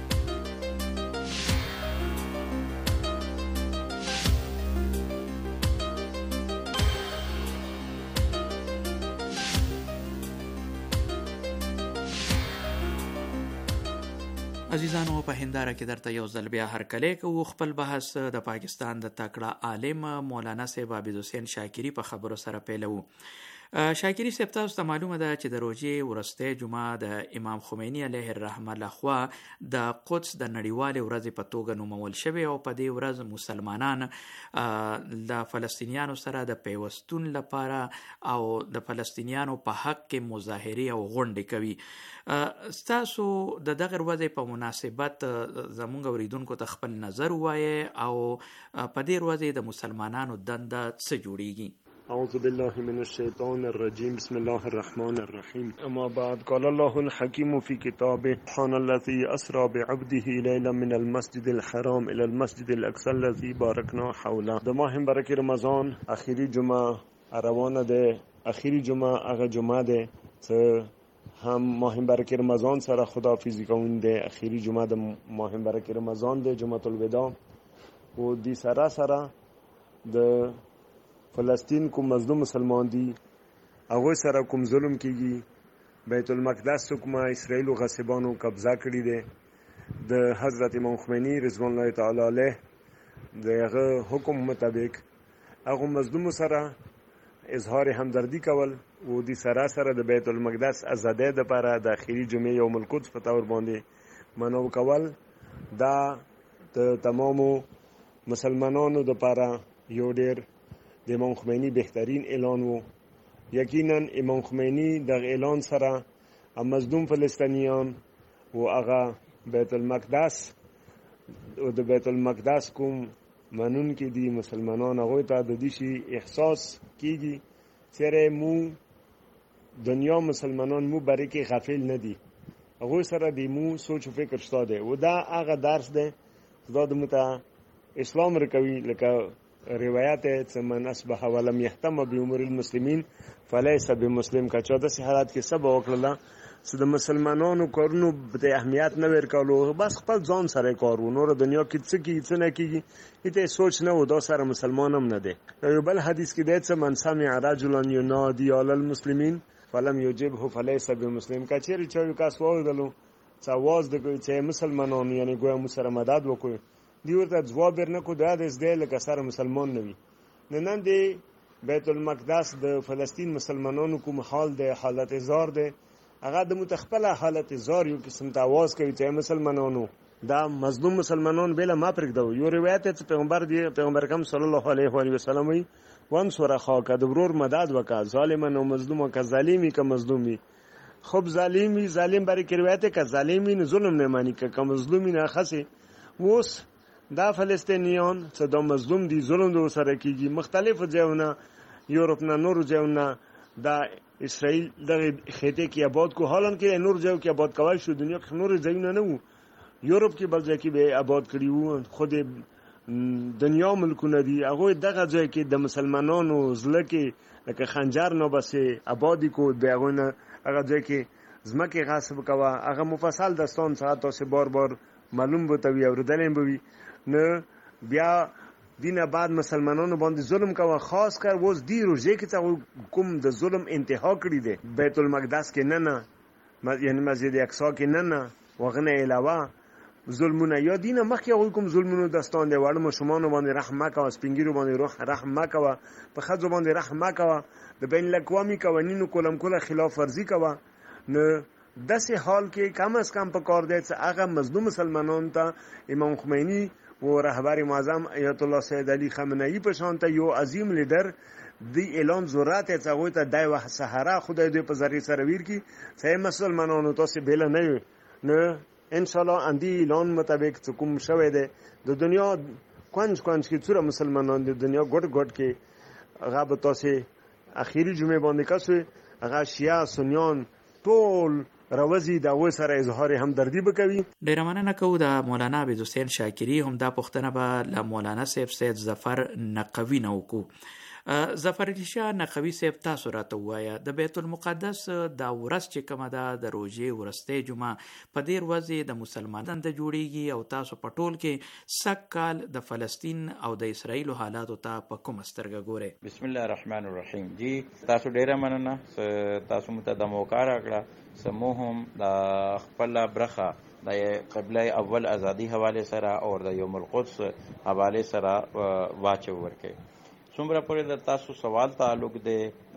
عزیزانو په هنداره کې درته یو ځل بیا هرکلی کوو. خپل بحث د پاکستان د تکړه عالم مولانا صاحب عابد حسین شاکری په خبرو سره پیلوو. شاکری صاحب تاسو ته معلومه ده چې د روژې وروستۍ جمعه د امام خمیني علیه الرحمه لخوا د قدس د نړیوالې ورځې په توګه نومول شوې او په دې ورځ مسلمانان د فلسطینیانو سره د پیوستون لپاره او د فلسطینیانو په حق کې مظاهرې او غونډې کوي. ستاسو د دغه ورځې په مناسبت زموږ اوریدونکو ته خپل نظر ووایئ او په دې ورځې د مسلمانانو دنده څه جوړیږي؟ اعوذ بالله من الشیطان الرجیم بسم الله الرحمن الرحیم اما بعد قال الله الحکیم فی کتابه سبحان الذی اسری بعبده لیلا من المسجد الحرام الى المسجد الاقصى الذی بارکنا حوله. د ماه مبارک رمضان اخیری جمعه روانه ده. اخیری جمعه هغه جمعه ده چې هم ماه مبارک رمضان سره خداحافظی کوون ده. اخیری جمعه د ماه مبارک رمضان ده، جمعه الوداع. و دی سره سره د فلسطین کوم مظلوم مسلمان دي هغه سره کوم ظلم کیږي. بیت المقدس کوم اسرائیل غصبانو قبضه کړی دی. د حضرت امام خمینی رضوان الله تعالی علیه دغه حکم مطابق هغه مظلوم سره اظهار همدردی کول او د سره سره د بیت المقدس آزادۍ لپاره د اخیری جمعې یوم القدس په تور باندې منو کول دا د تمامو مسلمانانو لپاره یو ډیر د امام خمینی بهترین اعلان وو. یقینا امام خمینی د اعلان سره مظلوم فلسطینیان او هغه بیت المقدس او د بیت المقدس کوم منون کې دي مسلمانان هغه ته د دې شي احساس کیږي چې مو دنیا مسلمانان مو برای کې غافل نه دي. هغه سره د مو سوچ او فکر شته دی او دا هغه درس دی خدا د مت اسلام رکوي. لکه روایت ہے کہ من اصبح ولم يهتم بامور المسلمین فليس بمسلم کا چودہ سے حالات کې سبا وکړه چې د مسلمانانو کارونو به اهمیت نه ورکولو بس خپل ځان سره کارو نور دنیا کې څه کیږي څه نه کیږي ته سوچ نه و دا سره مسلمان هم نه دی. یو بل حدیث کې دی چې من سمع رجلا ينادي على المسلمين فلم يجبه فليس بمسلم کا چیرې چې یو کس وایي چې आवाज د چې مسلمانانو یعنی ګویا مو سره مدد وکړي دی ورته ځواب ورنکو دا د زده لکه سره مسلمان نه وي. نن دی بیت المقدس د فلسطین مسلمانانو کوم حال د حالت زار ده، هغه د متخپله حالت زار یو قسم ته आवाज کوي چې مسلمانانو دا مظلوم مسلمانان بل ما پرګدو. یو روایت ته پیغمبر دی پیغمبر کم صلی الله علیه و آله وسلم وی وانصر اخاک د ورور مدد وکا ظالمن او مظلوم که ظالمی که مظلومی. خب ظالمی ظالم برای کی روایت که ظالمی نه ظلم نه مانی که که مظلومی نه خاصه. وس دا فلسطینیان چې دا مظلوم دي ظلم دو سره کیږي مختلف ځایونه یورپ نه نور ځایونه دا اسرائیل دغه خطه کې آباد کو حالان کې نور ځایو کې آباد کول شو دنیا کې نور ځایونه نه وو یورپ کې بل ځای کې به آباد کړی وو خود دنیا ملکونه دي هغه دغه ځای کې د مسلمانانو زله کې لکه خنجر نو بسې آبادی کو دغه هغه ځای کې زمکه غصب کوا هغه مفصل داستان څخه تاسو بار بار معلوم بوتوي او ردلم بوي نه بیا دینه بعد مسلمانانو باندې ظلم کوا خاص کر وز دی روزه کې کوم د ظلم انتها کړی دی بیت المقدس کې نه نه یعنی مسجد اقصی کې نه نه وغنه علاوه ظلمونه یا دینه مخکې کوم ظلمونو داستان دی وړ مشمانو باندې رحم وکوا سپینګیرو باندې روح رحم وکوا په خځو باندې رحم وکوا د بین الاقوامي قوانینو کولم کوله خلاف ورزي کوا نه داسې حال کې کم از کم په کار دی چې هغه مظلوم مسلمانانو ته امام خمینی و رهبر معظم آیت الله سید علی خامنه‌ای په شان ته یو عظیم لیدر دی اعلان ضرورت یې څنګه ته دای وه سحرا خدای دې په ذریعہ سره ویر کی چې مسلمانانو تاسو بل نه نه ان شاء الله اندی اعلان مطابق کوم شوه دی د دنیا کونج کونج کې څوره مسلمانان د دنیا ګډ ګډ کې هغه به تاسو اخیری جمعه باندې کاسو هغه شیعه سنیان ټول روزي دا و سره اظهار همدردی وکوي. ډیر مننه کوو د مولانا عبد حسین شاکری هم دا پښتنه به ل مولانا سیف سید ظفر نقوی نو کو ظفر علي شاه نقوی سیف تاسو راته وایا د بیت المقدس دا ورځ چې کومه ده د روزي ورسته جمعه په ډیر ورځې د مسلمانانو د جوړیږي او تاسو په ټول کې سک کال د فلسطین او د اسرایل حالات ته په کوم سترګه ګوره. بسم الله الرحمن الرحیم. جی تاسو ډیر مننه تاسو مت د موقع راکړه سموهم د خپل برخه د قبله اول ازادي حواله سره او د یوم القدس حواله سره واچو ورکه څومره پورې د تاسو سوال تعلق دی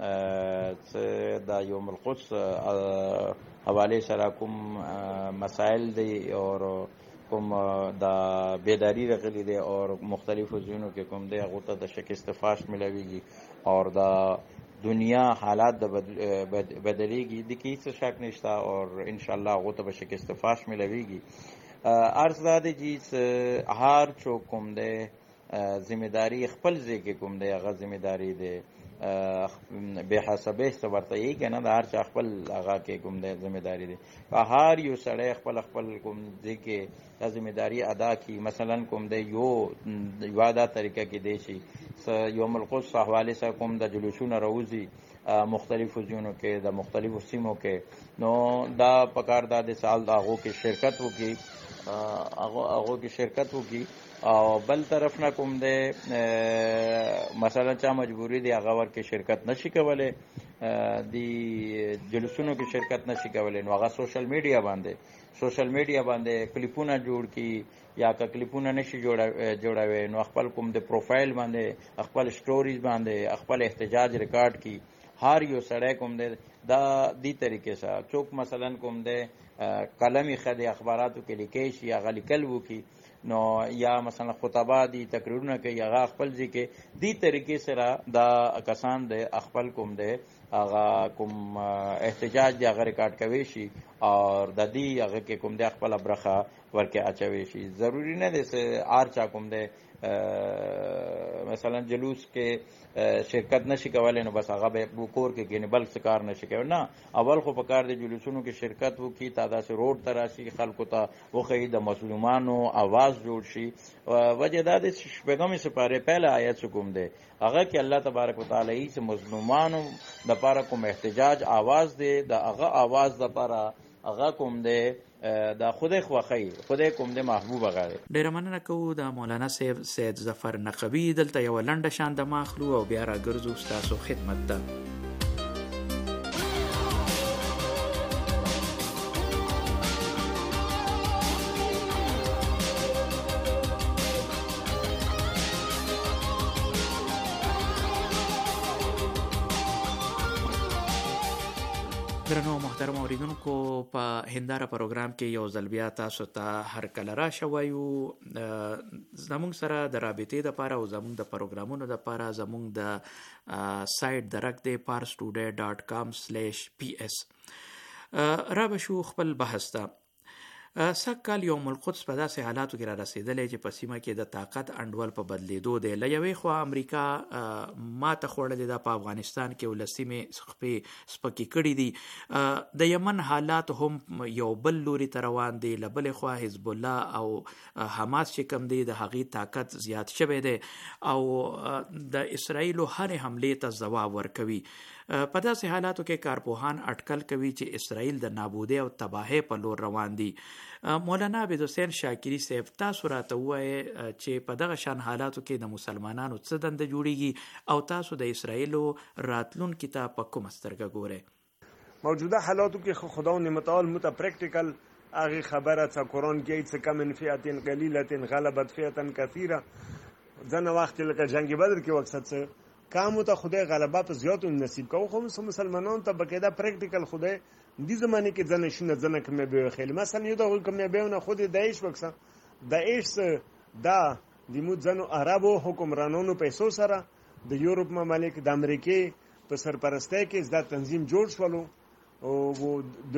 د یوم القدس حواله سره کوم مسائل دی او کوم د بیداری رغلی دی او مختلفو ځینو کې کوم دی هغه ته د شکست فاش ملويږي او د دنیا حالات د بدلیږي د کی څه شک نشته او ان شاء الله هغه ته به شکست فاش ملويږي. ارز داده جیس هر چو کوم دی ذمہ داری خپل ځای کې کوم دی هغه ذمہ داری دی به حسابه ورته یې کنه د هر چا خپل هغه کې کوم دی ذمہ داری دی په هر یو سړی خپل خپل کوم ځای کې ذمہ داری ادا کی. مثلا کوم دی یو واده طریقه کې دی شي یوم القدس حواله سره کوم د جلوسونو راوځي مختلفو ځینو کې د مختلفو سیمو کې نو دا پکار دا د سال داغو کې شرکت وکي هغه هغه کې شرکت وکي او بل طرف نه کوم دی مثلا چا مجبوری دی هغه ور کې شرکت نشي کولای دی جلوسونو کې شرکت نشي کولای نو هغه سوشل میډیا باندې سوشل میډیا باندې کلیپونه جوړ کی یا که کلیپونه نشي جوړا جوړاوي نو خپل کوم د پروفایل باندې خپل سټوریز باندې خپل احتجاج ریکارډ کی هر یو سړی کوم دی دا دی طریقې سره څوک مثلا کوم دی قلمي خدي اخباراتو کې لیکي شي هغه لیکل وو کی نو یا مثلا خطبه دي تقریرونه کوي هغه خپل ځکه دی طریقې سره دا کسان د خپل کوم دی هغه کوم احتجاج دی هغه ریکارډ کوي شي او د دې هغه کې کوم دی خپل برخه ورکه اچوي شي. ضروری نه دی چې ار چا کوم دی مثلا جلوس کې شرکت نشي کولای نو بس هغه به کور کې کینه بل څه کار نشي کوي نه اول خو په کار دی جلوسونو کې شرکت وکي تعداد سره روډ تراشي خلکو ته وخی د مظلومانو आवाज جوړ شي وجه دا د شپږمې سپاره پهله آیت کوم دی هغه کې الله تبارک وتعالى یې مظلومانو د لپاره کوم احتجاج आवाज دی د هغه आवाज د لپاره هغه کوم دی دا خدای خوخی خدای کوم د محبوب غاړي. ډیر مننه کوو د مولانا سیف سید ظفر نقوی دلته یو لنډه شان د ماخلو او بیا راګرځو تاسو خدمت ته. درنو محترم اوریدونکو په هنداره پروګرام کې یو ځل بیا تاسو ته هر کله راشه وایو زموږ سره د رابطې دپاره او زموږ د پروګرامونو دپاره زموږ د سایټ درک دی پارس ټوډے ډاټ کام سلیش پی ایس را به شو خپل بحث ته. سږ کال یوم القدس په داسې حالاتو کې را رسېدلی چې په سیمه کې د طاقت انډول په بدلېدو دی. له یوې خوا امریکا ماته خوړلې ده په افغانستان کې او له سیمې خپې سپکې کړي دي. د یمن حالات هم یو بل لوري ته روان دي. له بلې خوا حزب الله او حماس چې کوم دی د هغې طاقت زیات شوی دی او د اسرائیلو هرې حملې ته ځواب ورکوي. په داسې حالاتو کې کارپوهان اټکل کوي چې اسرائیل د نابودۍ او تباهۍ په لور روان دي. مولانا عبدالحسین شاکري صاحب تاسو راته ووایئ چې په دغه شان حالاتو کې د مسلمانانو څه دنده جوړیږي او تاسو د اسرائیلو راتلونکي ته په کومه سترګه ګورئ؟ موجوده حالاتو کې خداوند متعال مت پریکټیکل هغه خبره څه قرآن کې څه کم من فئه قلیله غلبت فئه کثیره ځنه وخت لکه جنگ بدر کې وقت څه کامو ته خدای غلبه په زیاتو نصیب کوي. خو مسلمانانو ته بقیده پریکټیکل خدای دې زمانه کې ځنه شنه ځنه کومه به خیل مثلا یو دغه کومه به نه خود داعش وکړه داعش دا د مو ځنو عربو حکمرانانو پیسو سره د یورپ ممالک د امریکای په سرپرستی کې زدا تنظیم جوړ شولو او د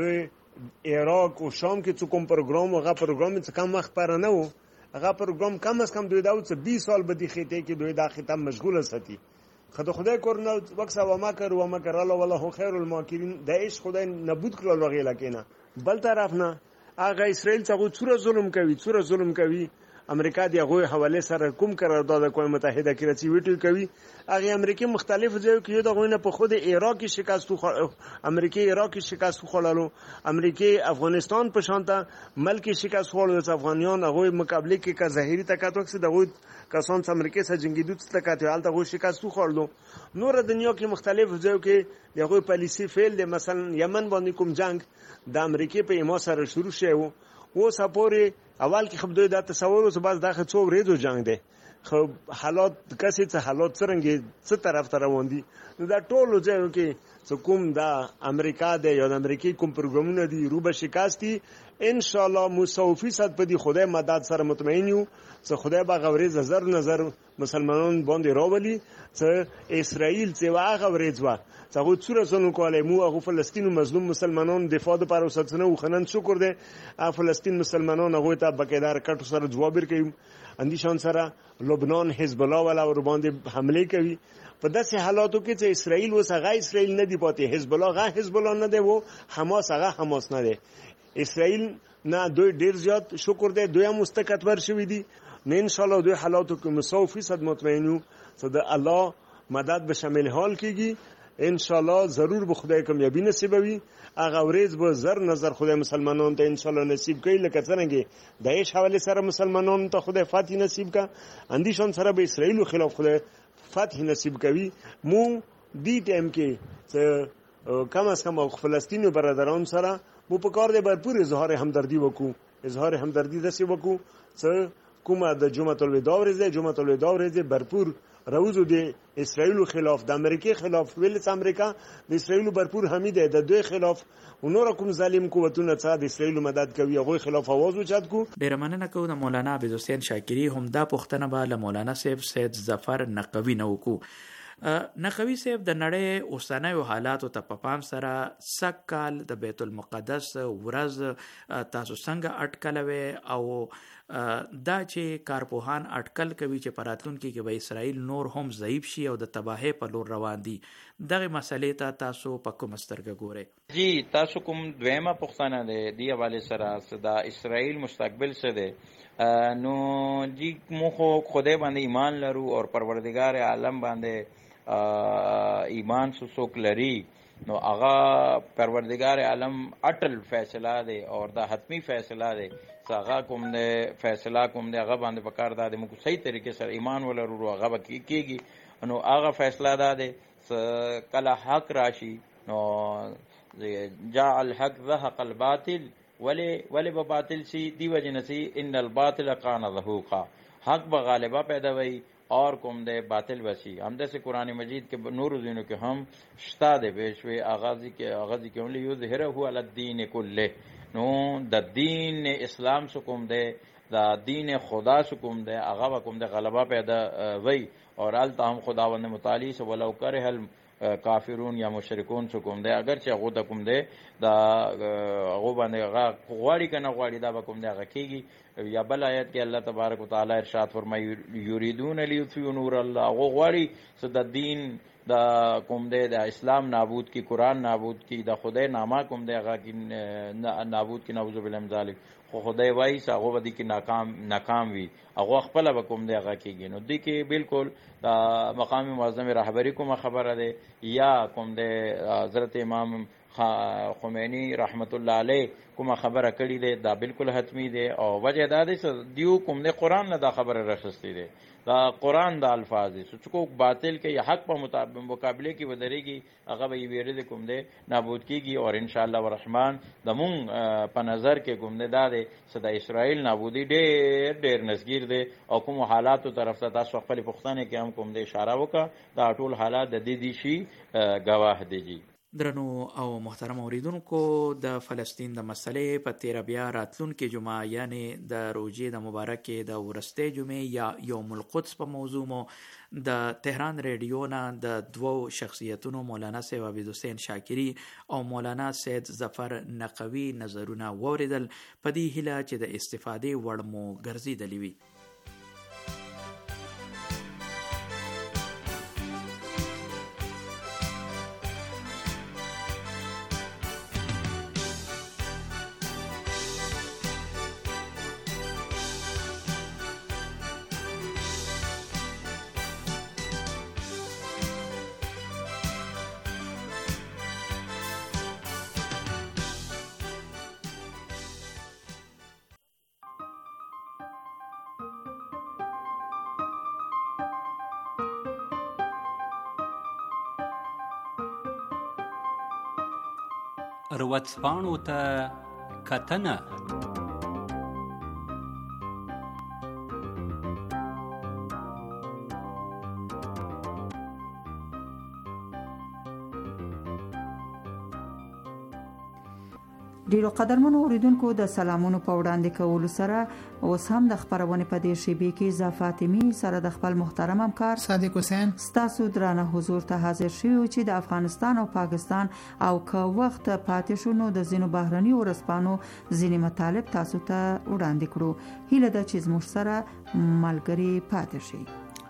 عراق او شام کې څوک پروګرام هغه پروګرام څه کم وخت پر نه وو هغه پروګرام کم از کم دوی دا څه بیس سال به دی خېټه کې دوی دا خېټه مشغوله ساتي. خدای خدای کورنه وکسا و ما کر و ما کر الله والله خیر الماکرین داعش خدای نابود کړل وغه لکینه. بل طرف نه هغه اسرائیل څنګه څوره ظلم کوي څوره ظلم کوي. امریکا دی هغه حواله سره کوم قرارداد اقوام متحده کې رسي ویټل کوي. هغه امریکا مختلف ځایو کې د غوینه په خود عراق کې شکست خو امریکا عراق کې شکست خوړلو امریکا افغانستان په شانته ملک شکست خوړلو افغانیان هغه مقابله کې کا ظاهري تکاتوک سره دغه کسان چې امریکا سره جنگیدو تکاتو حالت هغه شکست خوړلو. نور دنیا کې مختلف ځایو کې دغه پالیسی فعل د مثلا یمن باندې کوم جنگ د امریکا په ایما سره شروع شوه و سپوري اول کې خو دوی دا تصور اوس باز دا څو ورځو جنگ دی خو حالات کسې څه حالات څنګه څه طرف ته روان دي نو دا ټول ځایو کې څه کوم دا امریکا دی یا د امریکای کوم پروګرامونه دي روبه شکاستی ان شاء الله مو فیصد په دي خدای مدد سره مطمئن یو چې خدای به غوړې نظر نظر مسلمانان باندې راولي چې اسرائیل چې واغه ورځ وا څنګه څوره څنګه کوله مو هغه فلسطین مظلوم مسلمانان دفاع لپاره وساتنه او خنن شکر دي فلسطین مسلمانان هغه ته بقیدار کټو سره جواب ورکوي اندیشان سره لبنان حزب الله ولا ور باندې حمله کوي. په داسې حالاتو کې چې اسرائیل وسغه اسرائیل نه دی پاتې حزب الله غا حزب الله نه دی وو حماس هغه حماس نه دی اسرائیل نه دوی ډیر زیات شکر دی دوی مستقبر شوی دي نه ان شاء الله دوی حالاتو کې مصوفي فیصد مطمئنو چې د الله مدد به شامل حال کیږي ان شاء الله ضرور به خدای کامیابی نصیبوي. هغه ورځ به زر نظر خدای مسلمانانو ته ان شاء الله نصیب کوي لکه څنګه داعش حواله سره مسلمانانو ته خدای فتح نصیب کا اندیشان سره به اسرائیل خلاف خدای فتح نصیب کوي. مو دی ټیم کې کم از کم فلسطینی برادران سره مو په کار دی برپور اظهار همدردی وکړو اظهار همدردی داسې وکړو چې کومه د جمعه الوداع ورځ ده جمعه الوداع ورځ برپور روزو د اسرائیل خلاف د امریکای خلاف ویل چې امریکا د اسرائیل برپور حمید ده د دوی خلاف ونور کوم ظالم قوتونه چې د اسرائیل مدد کوي هغه خلاف आवाज وچات کو. ډیر مننه کوم د مولانا عبدالحسین شاکري هم دا پښتنه به له مولانا صاحب سید ظفر نقوی نو کو. نقوی صاحب د نړۍ اوسنیو حالاتو ته په پام سره سږ کال د بیت المقدس ورځ تاسو څنګه اټکلوي او دا چې کارپوهان اټکل کوي چې په راتلونکي کې به اسرائیل نور هم ضعیف شي او د تباهۍ په لور روان دي دغه مسلې ته تاسو په کومه سترګه ګورئ؟ جی تاسو کوم دویمه پوښتنه ده دی حواله سره د اسرائیل مستقبل څه ده نو جی مو خو خدای باندې ایمان لرو او پروردگار عالم باندې ایمان سو څوک لري نو هغه پروردگار عالم اٹل فیصله ده او دا حتمی فیصله ده هغه کوم ده فیصله کوم ده هغه باندې پکار ده موږ صحیح طریقې سره ایمان ولرو هغه به کیږي نو هغه فیصله ده کله حق راشي نو جاء الحق ذهق الباطل ولی ولی به باطل شي دی وجنه سي ان الباطل كان ذهوقا حق به غالبا پیدا وي اور کوم د باطل وسی همده سے قرآن مجید کې نور دینو کې هم شتا د بشوي اغازي کې اغازي کې ولې یظهره هو علی الدین کله نو د دین اسلام سو کوم د د دین خدا سو کوم د هغه کوم د غلبه پیدا وای اور ال تام خداوند متعالی سو ولو کرہ کافرون یا مشرکون سو کوم دی اگر چې هغه د کوم دی دا هغه باندې هغه غواړي کنه غواړي دا به کوم دی هغه کیږي یا بل آیت کې الله تبارک وتعالى ارشاد فرمایي یریدون لیطفئوا نور الله هغه غواړي چې د دین دا کوم دی د اسلام نابود کی قرآن نابود کی د خدای نامه کوم دی هغه کی نابود کی نعوذ بالله من ذلک خو خدای وایي چې هغه ودی کی ناکام ناکام وي هغه خپل به کوم دی هغه کیږي نو دی کې بالکل مقام معظم رهبری کوم خبره ده یا کوم دی حضرت امام خمینی رحمت الله علیه کوم خبره کړی ده دا بالکل حتمی ده او وجه دا ده چې دیو کوم دی قرآن نه دا خبره راخستی ده دا قرآن دا الفاظ دي چې باطل کې یا حق په مطابق مقابله کې ودرېږي هغه به ویری دي کوم دي نابود کیږي اور ان شاء الله الرحمن د مون په نظر کې کوم دي دا دي چې د اسرائیل نابودي ډېر ډېر نسګیر دي او کوم حالاتو طرف ته تاسو خپل پښتنه کې هم کوم دي اشاره وکړه دا ټول حالات د دې دي شي گواه دي. درنو او محترم اوریدونکو د فلسطین د مسلې په تیر بیا راتلونکي جمعه یعنی د روزې د مبارکې د ورستۍ جمعې یا یوم القدس په موضوع مو د تهران ریډیو نه د دوو شخصیتونو مولانا سید عبید حسین شاکری او مولانا سید ظفر نقوی نظرونه واوریدل په دې هیله چې د استفادې وړ مو ګرځېدلی وي. ورځپاڼو ته کتنه ډیرو قدرمنو اوریدونکو د سلامونو په وړاندې کولو سره اوس هم د خبرونه په دې شیبې کې اضافه فاطمی سره د خپل محترم همکار صادق حسین ستاسو درانه حضور ته حاضر شوی چې د افغانستان او پاکستان او که وخت پاتې شو نو د زینو بهرني ورسپانو ځینې مطالب تاسو ته وړاندې کړو. هیله ده چې زموږ سره ملګری پاتې شئ.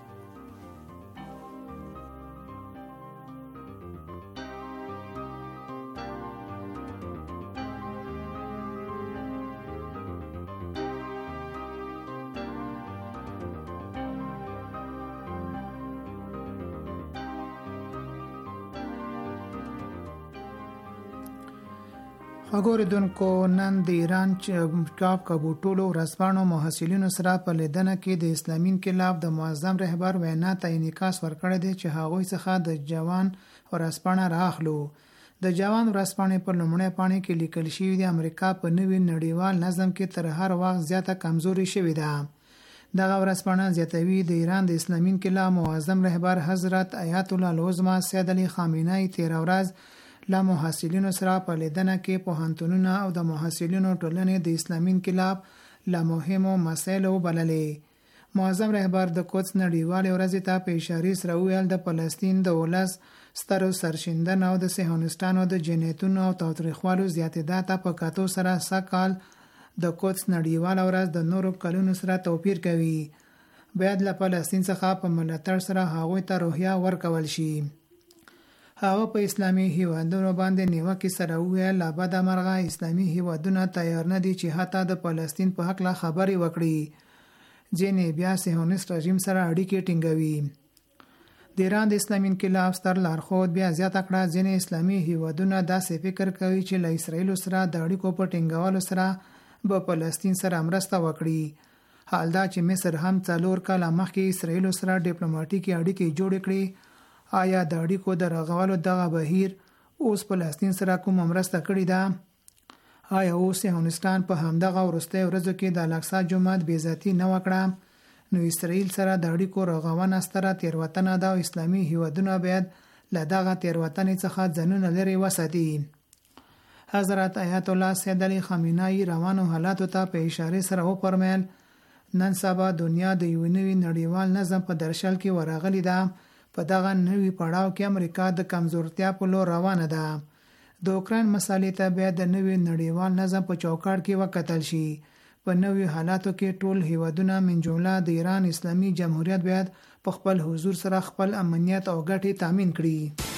وګوریدونکو نن د ایران چاپ کابوټولو ورځپاڼو محصلینو سره په لیدنه کې د اسلامي انقلاب د معظم رهبر وینا ته انعکاس ورکړی دی چې هغوی څخه د جوان ورځپاڼه راخلو. د جوان ورځپاڼې په لومړۍ پاڼې کې لیکل شوی دی امریکا په نوي نړیوال نظم کې تر هر وخت زیاته کمزوري شوې ده. دغه ورځپاڼه زیاتوي د ایران د اسلامي انقلاب معظم رهبر حضرت آیت الله العظمى سید علی خامنه‌ای تیر ورځ لا محصلینو سره په لیدنه کې پوهنتونونه او د محصلینو ټولنې د اسلامي انقلاب لا مهمو مسایلو بللې. معظم رهبر د قدس نړیوال ورځې ته په اشاره سره ویل د فلسطین د ولس سترو سرشندنه او د صهیونیستانو د جنایتونو او تاوتریخوالو زیاتېدا ته په کتو سره سکهال د قدس نړیوال ورځ د نورو کلونو سره توپیر کوي. باید له فلسطین څخه په ملاتړ سره هغوی ته روحیه ورکول شي. هغه په اسلامي هیوادونو باندې نیوکه سره ویل لا بد مرغه اسلامي هیوادونه تیار نه دي چې حتی د فلسطین په حق لا خبري وکړي. ځینې بیا صهیونیست رژیم سره اړیکې ټینګوي. د ایران د اسلامي انقلاب ستر لارښود بیا زیاته کړه ځینې اسلامي هیوادونه داسې فکر کوي چې له اسرائیل سره د اړیکو په ټینګولو سره به فلسطین سره مرسته وکړي. حال دا چې مصر هم څلور کاله مخکې اسرائیل سره ډیپلوماټیکي اړیکې جوړې کړې. آیا د اړیکو د رغولو دغه بهیر اوس فلسطین سره کوم مرسته کړې ده؟ آیا اوس صهیونیستان په همدغه وروستۍ ورځو کې د الاقصی جومات بې عزتي نه وکړه؟ نو اسرائیل سره د اړیکو رغونه ستره تېروتنه ده او اسلامي هیوادونه باید له دغه تېروتنې څخه ځانونه لرې وساتي. حضرت آیت الله سید علی خامنه‌ای روانو حالاتو ته په اشاره سره وفرمایل نن سبا دنیا د یو نوي نړیوال نظم په درشل کې ورغلی ده. په دغه نوي پړاو کې امریکا د کمزورتیا په لور روانه ده. د اوکراین مسالې ته بیا د نوي نړیوال نظم په چوکاټ کې وکتل شي. په نوي حالاتو کې ټول هیوادونه من جمله د ایران اسلامي جمهوریت باید په خپل حضور سره خپل امنیت او ګټې تامین کړي.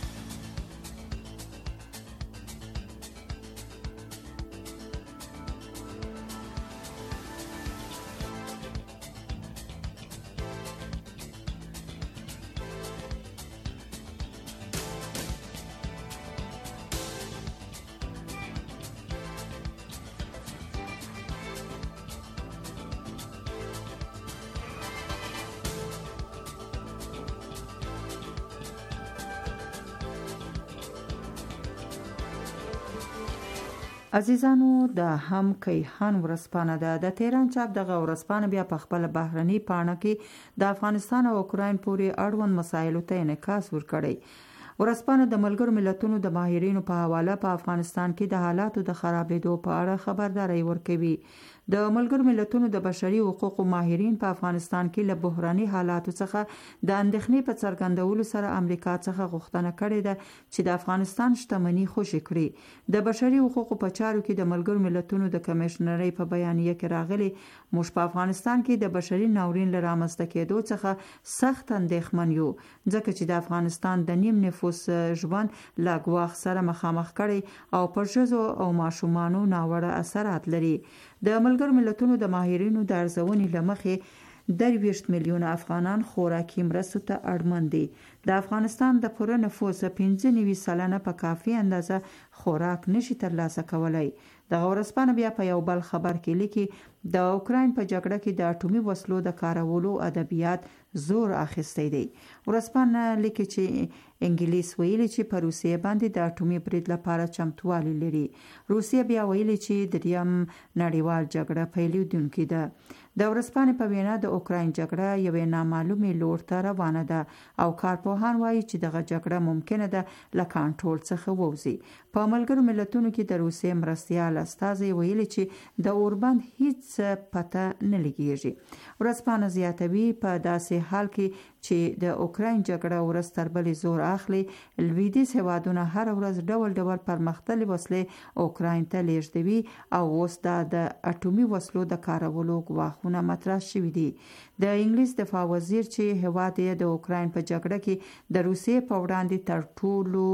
عزیزانو د هم کیهان ورځپاڼه ده. د تهران چاپ دغه ورځپاڼه بیا په خپل بهرني پاڼه کې د افغانستان او اوکراین پورې اړوند مسایلو ته انعکاس ورکړی. ورځپاڼه د ملګرو ملتونو د ماهرینو په حواله په افغانستان کې د حالاتو د خرابېدو په اړه خبرداري ورکوي. د ملګرو ملتونو د بشري حقوقو ماهرین په افغانستان کې له بحراني حالاتو څخه د اندېښنې په څرګندولو سره امریکا څخه غوښتنه کړې ده چې د افغانستان شتمنۍ خوشي کړي. د بشري حقوقو په چارو کې د ملګرو ملتونو د کمیشنرۍ په بیانیه کې راغلي موږ په افغانستان کې د بشري ناورین له رامنځته کېدو څخه سخت اندېښمن یو ځکه چې د افغانستان د نیم نفوس ژوند له ګواښ سره مخامخ کړي او پر ښځو او ماشومانو ناوړه اثرات لري. د ملګرو ملتونو د ماهرینو د ارزونې له مخې درویشت میلیونه افغانان خوراکي مرستو ته اړمن دي. د افغانستان د پوره نفوس پنځه نوي سلنه په کافي اندازه خوراک نشي ترلاسه کولای. دغه ورځپاڼه بیا په یو بل خبر کې لیکي د اوکراین په جګړه کې د اټومي وسلو د کارولو ادبیات زور اخیستی دی. ورځپاڼه لیکي چې انګلیس ویلي چې په روسیې باندې د اټومي برید لپاره چمتووالی لري. روسیه بیا ویلي چې د دریم نړیوال جګړه پیلېدونکې ده. د ورځپاڼې په وینا د اوکراین جګړه یوې نامعلومې لور ته روانه ده او کارپوهان وایي چې دغه جګړه ممکنه ده له کنټرول څخه ووځي. په ملګرو ملتونو کې د روسیې مرستیال استازی ویلي چې د اوربند هیڅ پته نه لګیږي. ورځپاڼه زیاتوي په داسې حال کې چې د اوکراین جګړه ورځ تر بلې زور اخلي لویدیځ هیوادونه هر ورځ ډول ډول پرمختللې وسلې اوکراین ته لیږدوي او اوس دا د اټومي وسلو د کارولو ګواښونه مطرح شوي دي. د انګلیس دفاع وزیر چې هیواد یې د اوکراین په جګړه کې د روسیې په وړاندې تر ټولو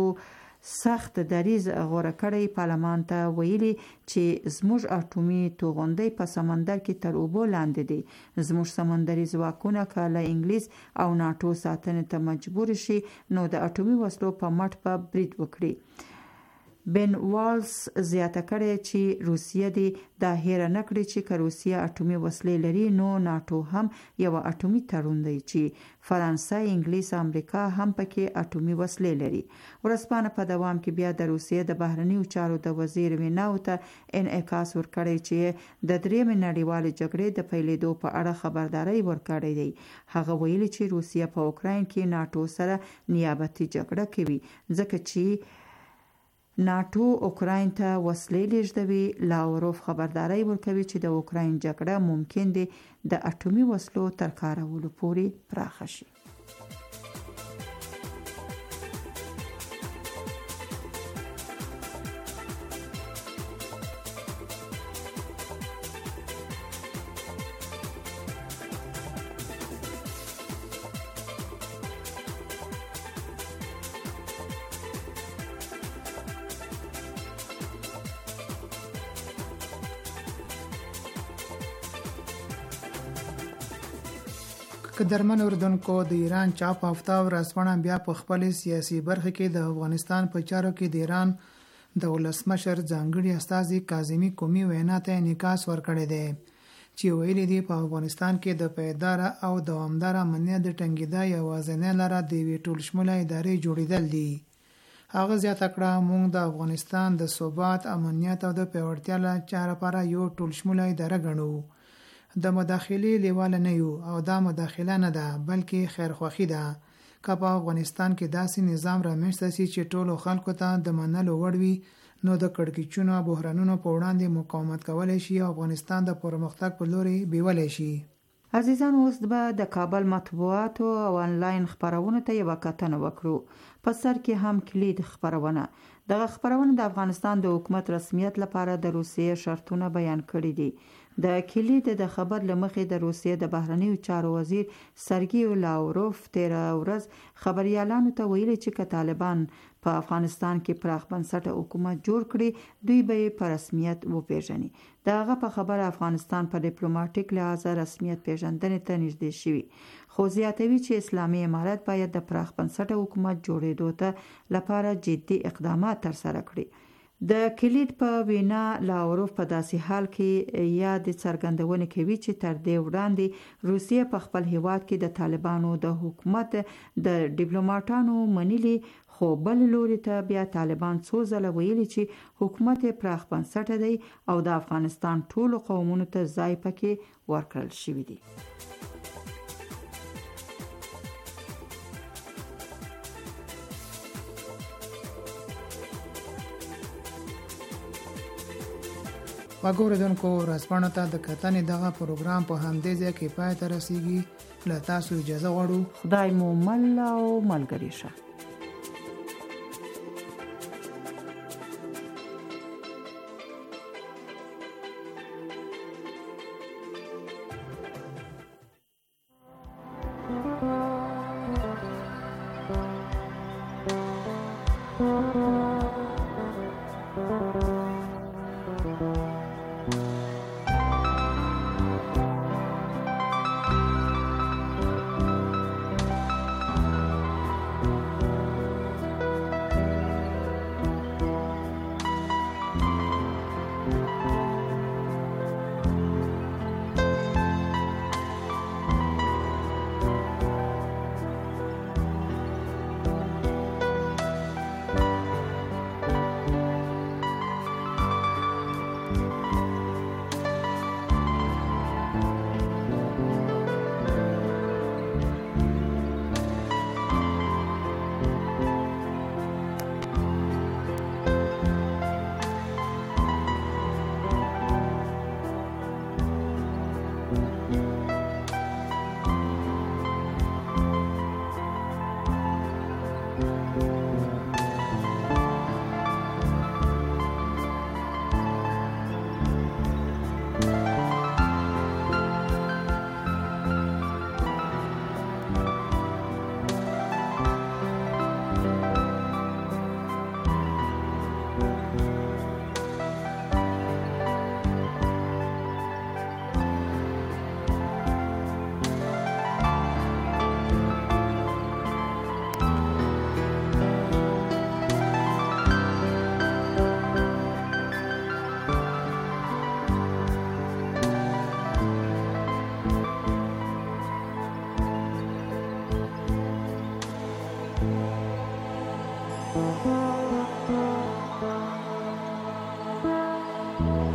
سخت دریځ غوره کړی پارلمان ته ویلي چې زموږ اټومي توغندۍ په سمندر کې تر اوبو لاندې دي. زموږ سمندري ځواکونه که له انګلیس او ناټو ساتنې ته مجبور شي نو د اټومي وسلو په مټ به برید وکړي. بن والز زیاته کړې چې روسیه دې دا هیره نکړي چې که روسیه اټومي وسلې لري نو ناټو هم یو اټومي تړون دی چې فرانسه، انګلیس، امریکا هم پکې اټومي وسلې لري. ورځپاڼه په دوام کې بیا د روسیې د بهرنیو چارو د وزیر ویناو ته انعکاس ورکړی چې د درېمې نړیوالې جګړې د پیلېدو په اړه خبرداري ورکړی دی. هغه ویلي چې روسیه په اوکراین کې ناټو سره نیابتي جګړه کوي ځکه چې ناټو اوکراین ته وسلې لیږدوي. لاوروف خبرداري ورکوي چې د اوکراین جګړه ممکن دی د اټومي وسلو تر کارولو پورې پراخه شي. قدرمن اردوونکو، د ایران چاپ هفته ورځپاڼه بیا په خپل سیاسي برخه کې د افغانستان په چارو کې د ایران د ولسمشر ځانګړي استازي کاظمي قومي وینا ته انعکاس ورکړی دی چې ویلي دی په افغانستان کې د پایدار او دوامدار امنیت د ټینګېدا یوازینۍ لاره د یوې ټولشموله ادارې جوړېدل دي. هغه زیاته کړه موږ د افغانستان د ثبات، امنیت او د پیاوړتیا لپاره یو ټولشموله اداره ګڼو. د مداخلې لیواله نه یو او دا مداخله نه ده بلکې خیرخواهي ده. که په افغانستان کې داسې نظام رامنځته شي چې ټولو خلکو ته د منلو وړ وي نو د کړکېچونو او بحرانونو په وړاندې مقاومت کولی شي او افغانستان د پرمختګ په لوري بیولی شي. عزیزان، اوس به د کابل مطبوعاتو او آنلاین خبرونو ته یوه کتنه وکړو. په سر کې هم کلید خبرونه. دغه خبرونه د افغانستان د حکومت رسمیت لپاره د روسیې شرطونه بیان کړي دي. د کلید د خبر لمخې د روسیې د بهرنیو چارو وزیر سرګی لاوروف تیره ورځ خبريالانو ته ویلي چې که طالبان په افغانستان کې پراخ بنسټه حکومت جوړ کړي دوی به یې په رسمیت وپیژني. د هغه په خبره افغانستان په ډیپلوماټیک لحاظ رسمیت پیژندنې ته نږدې شوی، خو زیاتوي چې اسلامي امارت باید د پراخ بنسټه حکومت جوړېدو ته لپاره جدي اقدامات ترسره کړي. د کلید په وینا لاوروف په داسې حال کې یا د څرګندونې کوي چې تر دې وړاندې روسیه په خپل هیواد کې د طالبانو د حکومت د ډیپلوماټانو منلي، خو بل لوري ته بیا طالبان څو ځله ویلي چې حکومت پراخ بنسټه دی او د افغانستان ټولو قومونو ته ځای پکې ورکړل شوی دی. وګوردونکو رسپانو ته د کتنې دغه پروګرام په همدې ځای کې پای ته رسیږي. له تاسو اجازه غواړو. خدای مو مل او ملګری شه. Thank you.